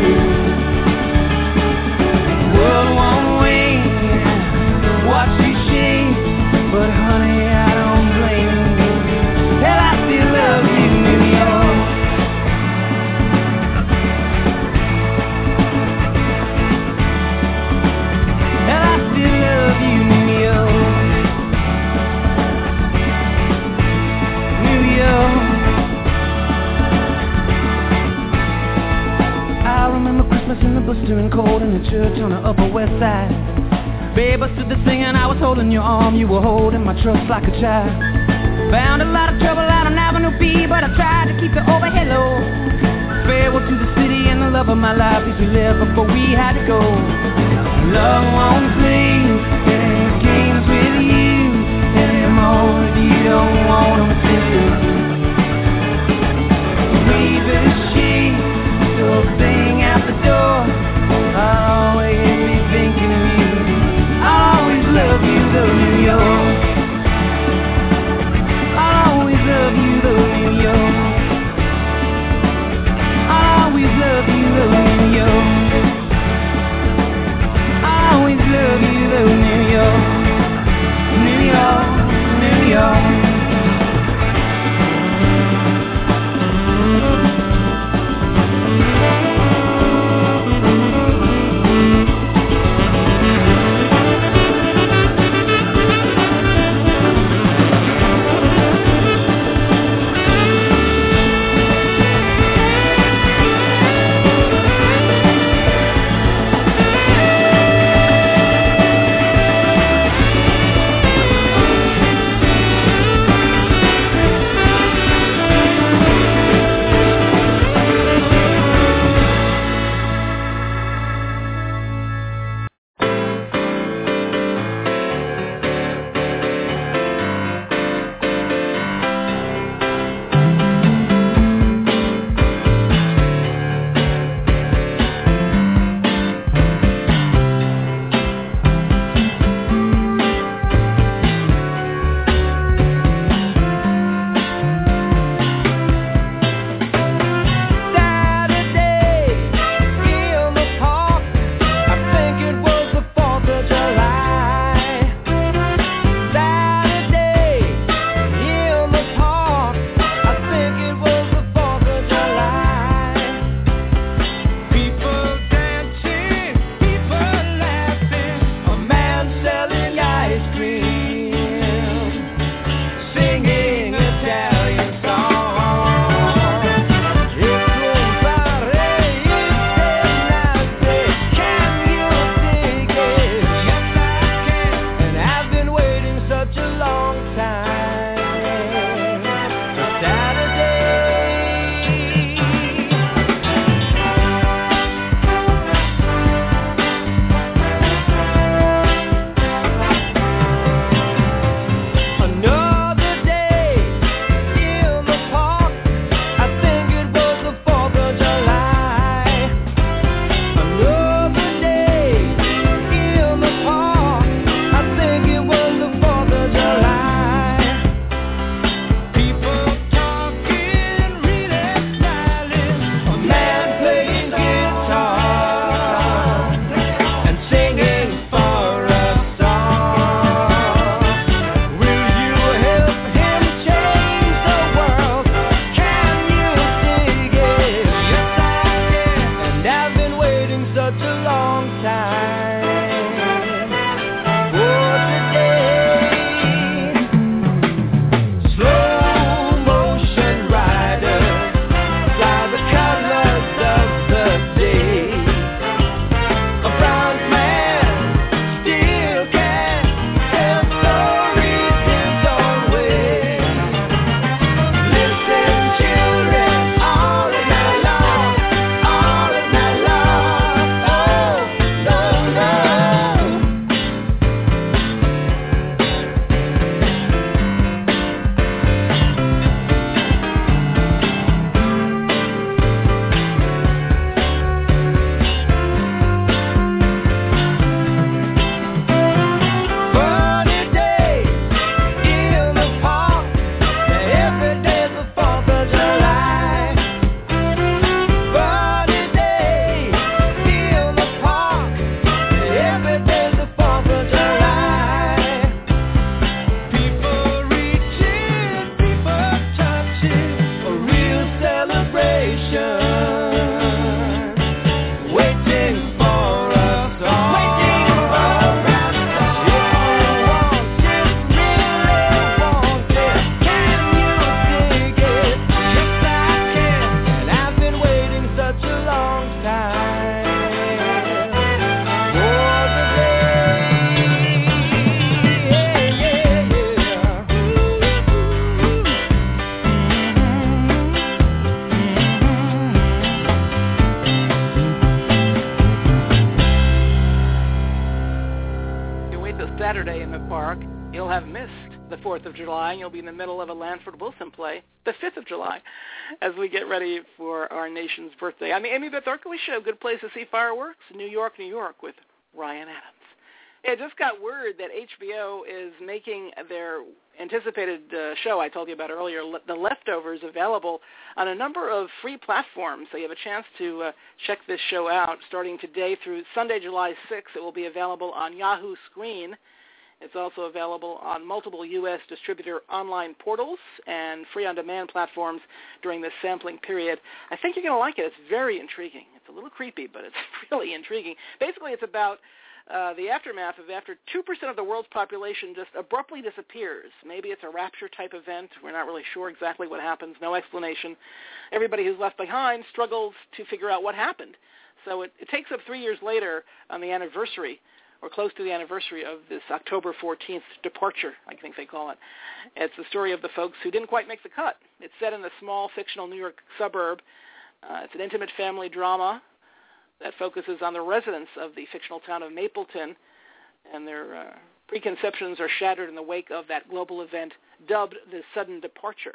Speaker 5: The world won't wait, watch you shake, but honey, I don't blame you. Hell, I still love you, New York. Hell, I still love you, New York. New York. I remember Christmas in the blistering cold in the church on the Upper West Side. Babe, I stood there singing, I was holding your arm, you were holding my trust like a child. Found a lot of trouble out on Avenue B, but I tried to keep the overhead low. Farewell to the city and the love of my life as we lived before we had to go. Love won't play any games with you anymore if you don't want them to. Leave the sheet, so thing out the door, I'll always be thinking of you.
Speaker 2: Saturday in the park, you'll have missed the fourth of July, and you'll be in the middle of a Lanford Wilson play, the fifth of July, as we get ready for our nation's birthday. On the Amy Beth Berkley Show, good place to see fireworks, New York, New York, with Ryan Adams. I just got word that H B O is making their anticipated uh, show I told you about earlier, Le- The Leftovers, available on a number of free platforms. So you have a chance to uh, check this show out starting today through Sunday, July sixth. It will be available on Yahoo Screen. It's also available on multiple U S distributor online portals and free on-demand platforms during this sampling period. I think you're going to like it. It's very intriguing. It's a little creepy, but it's really intriguing. Basically, it's about uh, the aftermath of after two percent of the world's population just abruptly disappears. Maybe it's a rapture-type event. We're not really sure exactly what happens. No explanation. Everybody who's left behind struggles to figure out what happened. So it, it takes up three years later on the anniversary, or close to the anniversary of this October fourteenth departure, I think they call it. It's the story of the folks who didn't quite make the cut. It's set in a small fictional New York suburb. Uh, it's an intimate family drama that focuses on the residents of the fictional town of Mapleton, and their uh, preconceptions are shattered in the wake of that global event dubbed the sudden departure.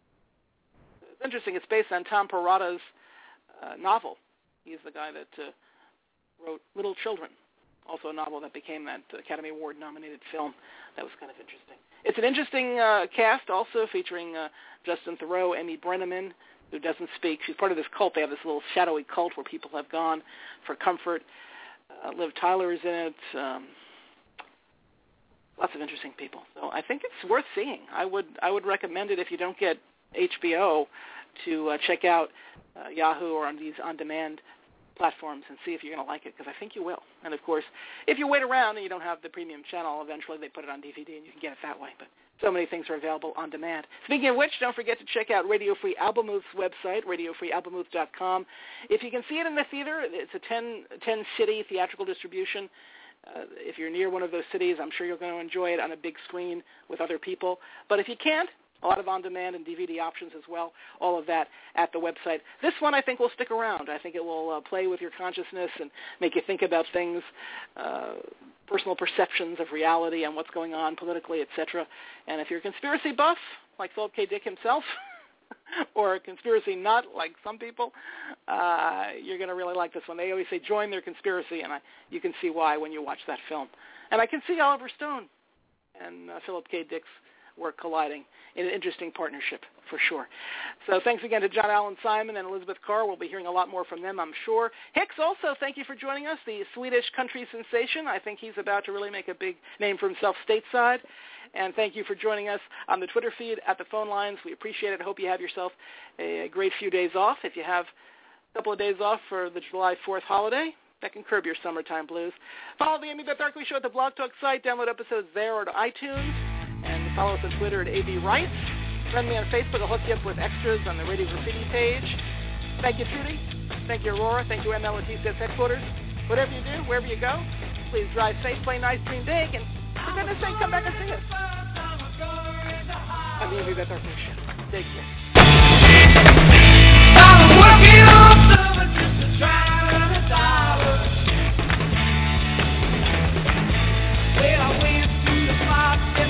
Speaker 2: It's interesting. It's based on Tom Perrotta's uh, novel. He's the guy that uh, wrote Little Children, also a novel that became that Academy Award-nominated film. That was kind of interesting. It's an interesting uh, cast, also featuring uh, Justin Theroux, Amy Brenneman, who doesn't speak. She's part of this cult. They have this little shadowy cult where people have gone for comfort. Uh, Liv Tyler is in it. Um, lots of interesting people. So I think it's worth seeing. I would I would recommend it if you don't get H B O to uh, check out uh, Yahoo or on these on-demand platforms and see if you're going to like it, because I think you will. And, of course, if you wait around and you don't have the premium channel, eventually they put it on D V D and you can get it that way. But so many things are available on demand. Speaking of which, don't forget to check out Radio Free Albemuth's website, radio free albemuth dot com. If you can see it in the theater, it's a ten-city theatrical distribution. Uh, if you're near one of those cities, I'm sure you're going to enjoy it on a big screen with other people. But if you can't, a lot of on-demand and D V D options as well, all of that at the website. This one I think will stick around. I think it will uh, play with your consciousness and make you think about things, uh, personal perceptions of reality and what's going on politically, et cetera. And if you're a conspiracy buff, like Philip K. Dick himself, or a conspiracy nut, like some people, uh, you're going to really like this one. They always say join their conspiracy, and I, you can see why when you watch that film. And I can see Oliver Stone and uh, Philip K. Dick's work colliding in an interesting partnership, for sure. So thanks again to John Allen Simon and Elizabeth Carr. We'll be hearing a lot more from them, I'm sure. Hicks, also, thank you for joining us, the Swedish country sensation. I think he's about to really make a big name for himself stateside. And thank you for joining us on the Twitter feed, at the phone lines. We appreciate it. I hope you have yourself a great few days off. If you have a couple of days off for the July fourth holiday, that can curb your summertime blues. Follow the Amy Beth Berkley Show at the Blog Talk site. Download episodes there or to iTunes. And follow us on Twitter at A B Wright. Friend me on Facebook. I'll hook you up with extras on the Radio Graffiti page. Thank you, Trudy. Thank you, Aurora. Thank you, M L at T C S headquarters. Whatever you do, wherever you go, please drive safe, play nice, dream big, and for goodness sake, come back and see us. I'm the Amy Beth Berkley Show. Take care. I'm working on summer just to try to earn a dollar. Well, I went to the spot and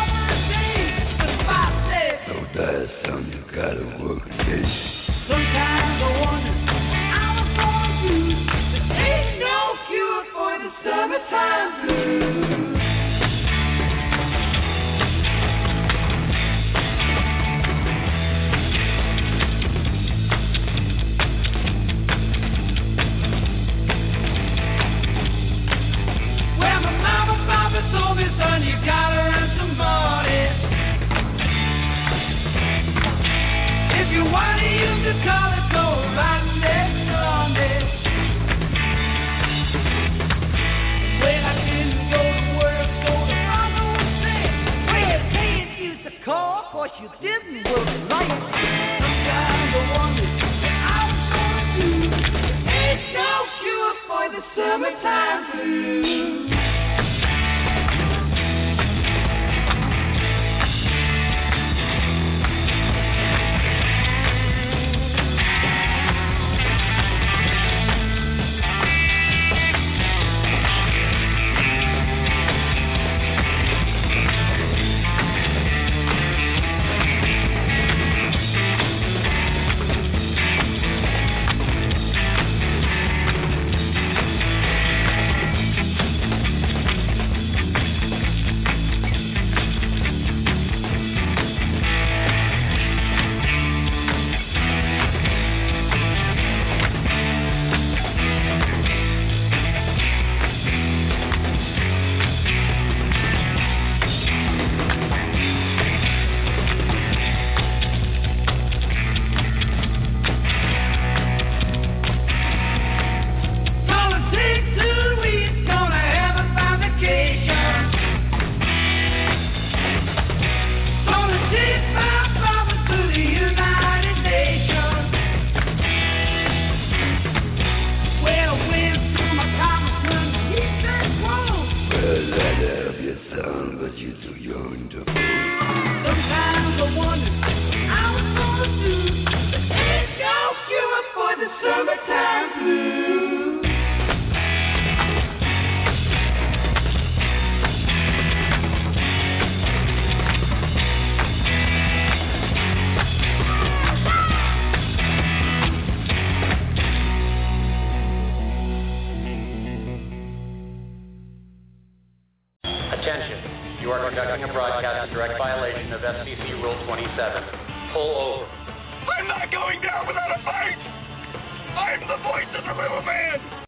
Speaker 7: that's something you gotta work against.
Speaker 5: Sometimes I wonder how I'm gonna do. There ain't no cure for the summertime blues. Well, my mama, papa told me, son, you gotta earn some money. If you want to use the color, go right next Sunday. When I didn't go to work, so the mama would say, well, you can't use the car, cause you didn't work right. Sometimes I wonder what I was gonna do. There ain't no cure for the summertime blues.
Speaker 7: sound, but you're too young to fool.
Speaker 5: Sometimes I wonder how it's gonna do. There ain't no cure for the summertime blues.
Speaker 8: Attention, you are conducting a broadcast in direct violation of F C C Rule twenty-seven. Pull over.
Speaker 1: I'm not going down without a fight! I'm the voice of the little man!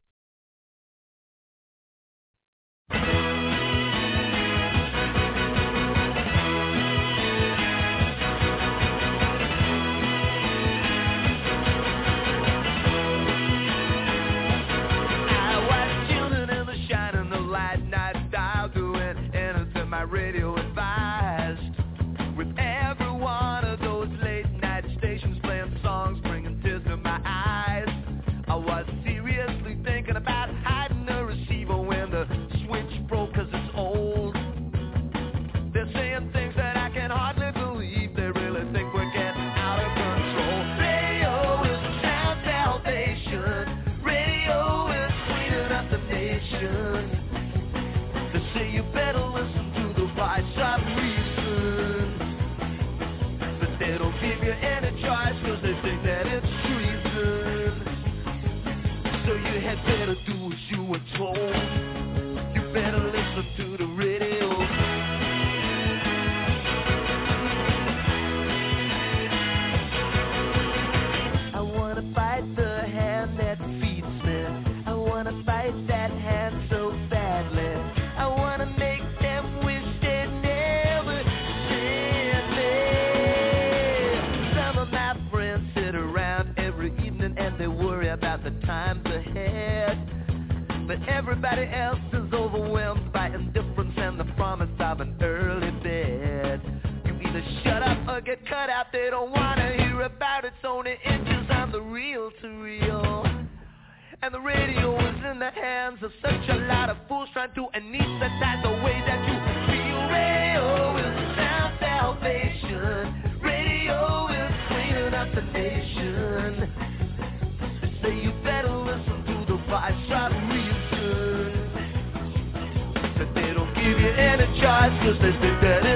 Speaker 5: My radio advised with every one of those late night stations playing songs bringing tears to my eyes. I was seriously thinking about hiding the receiver when the switch broke cause it's old. They're saying things that I can hardly believe. They really think we're getting out of control. Radio is the sound salvation. Radio is cleaning up the nation. They say you better listen by some reason, but they don't give you any choice cause they think that it's treason. So you had better do as you were told. You better listen to the radio. I wanna fight the hand that feeds me. I wanna fight that hand so badly. I wanna make them wish and they worry about the times ahead. But everybody else is overwhelmed by indifference and the promise of an early bed. You either shut up or get cut out. They don't want to hear about it. It's only inches on the reel to reel. And the radio is in the hands of such a lot of fools trying to anesthetize the way that you feel. Radio is sound salvation. Radio is cleaning up the nation. Say you better listen to the voice of reason. But they don't give you any choice cause they think that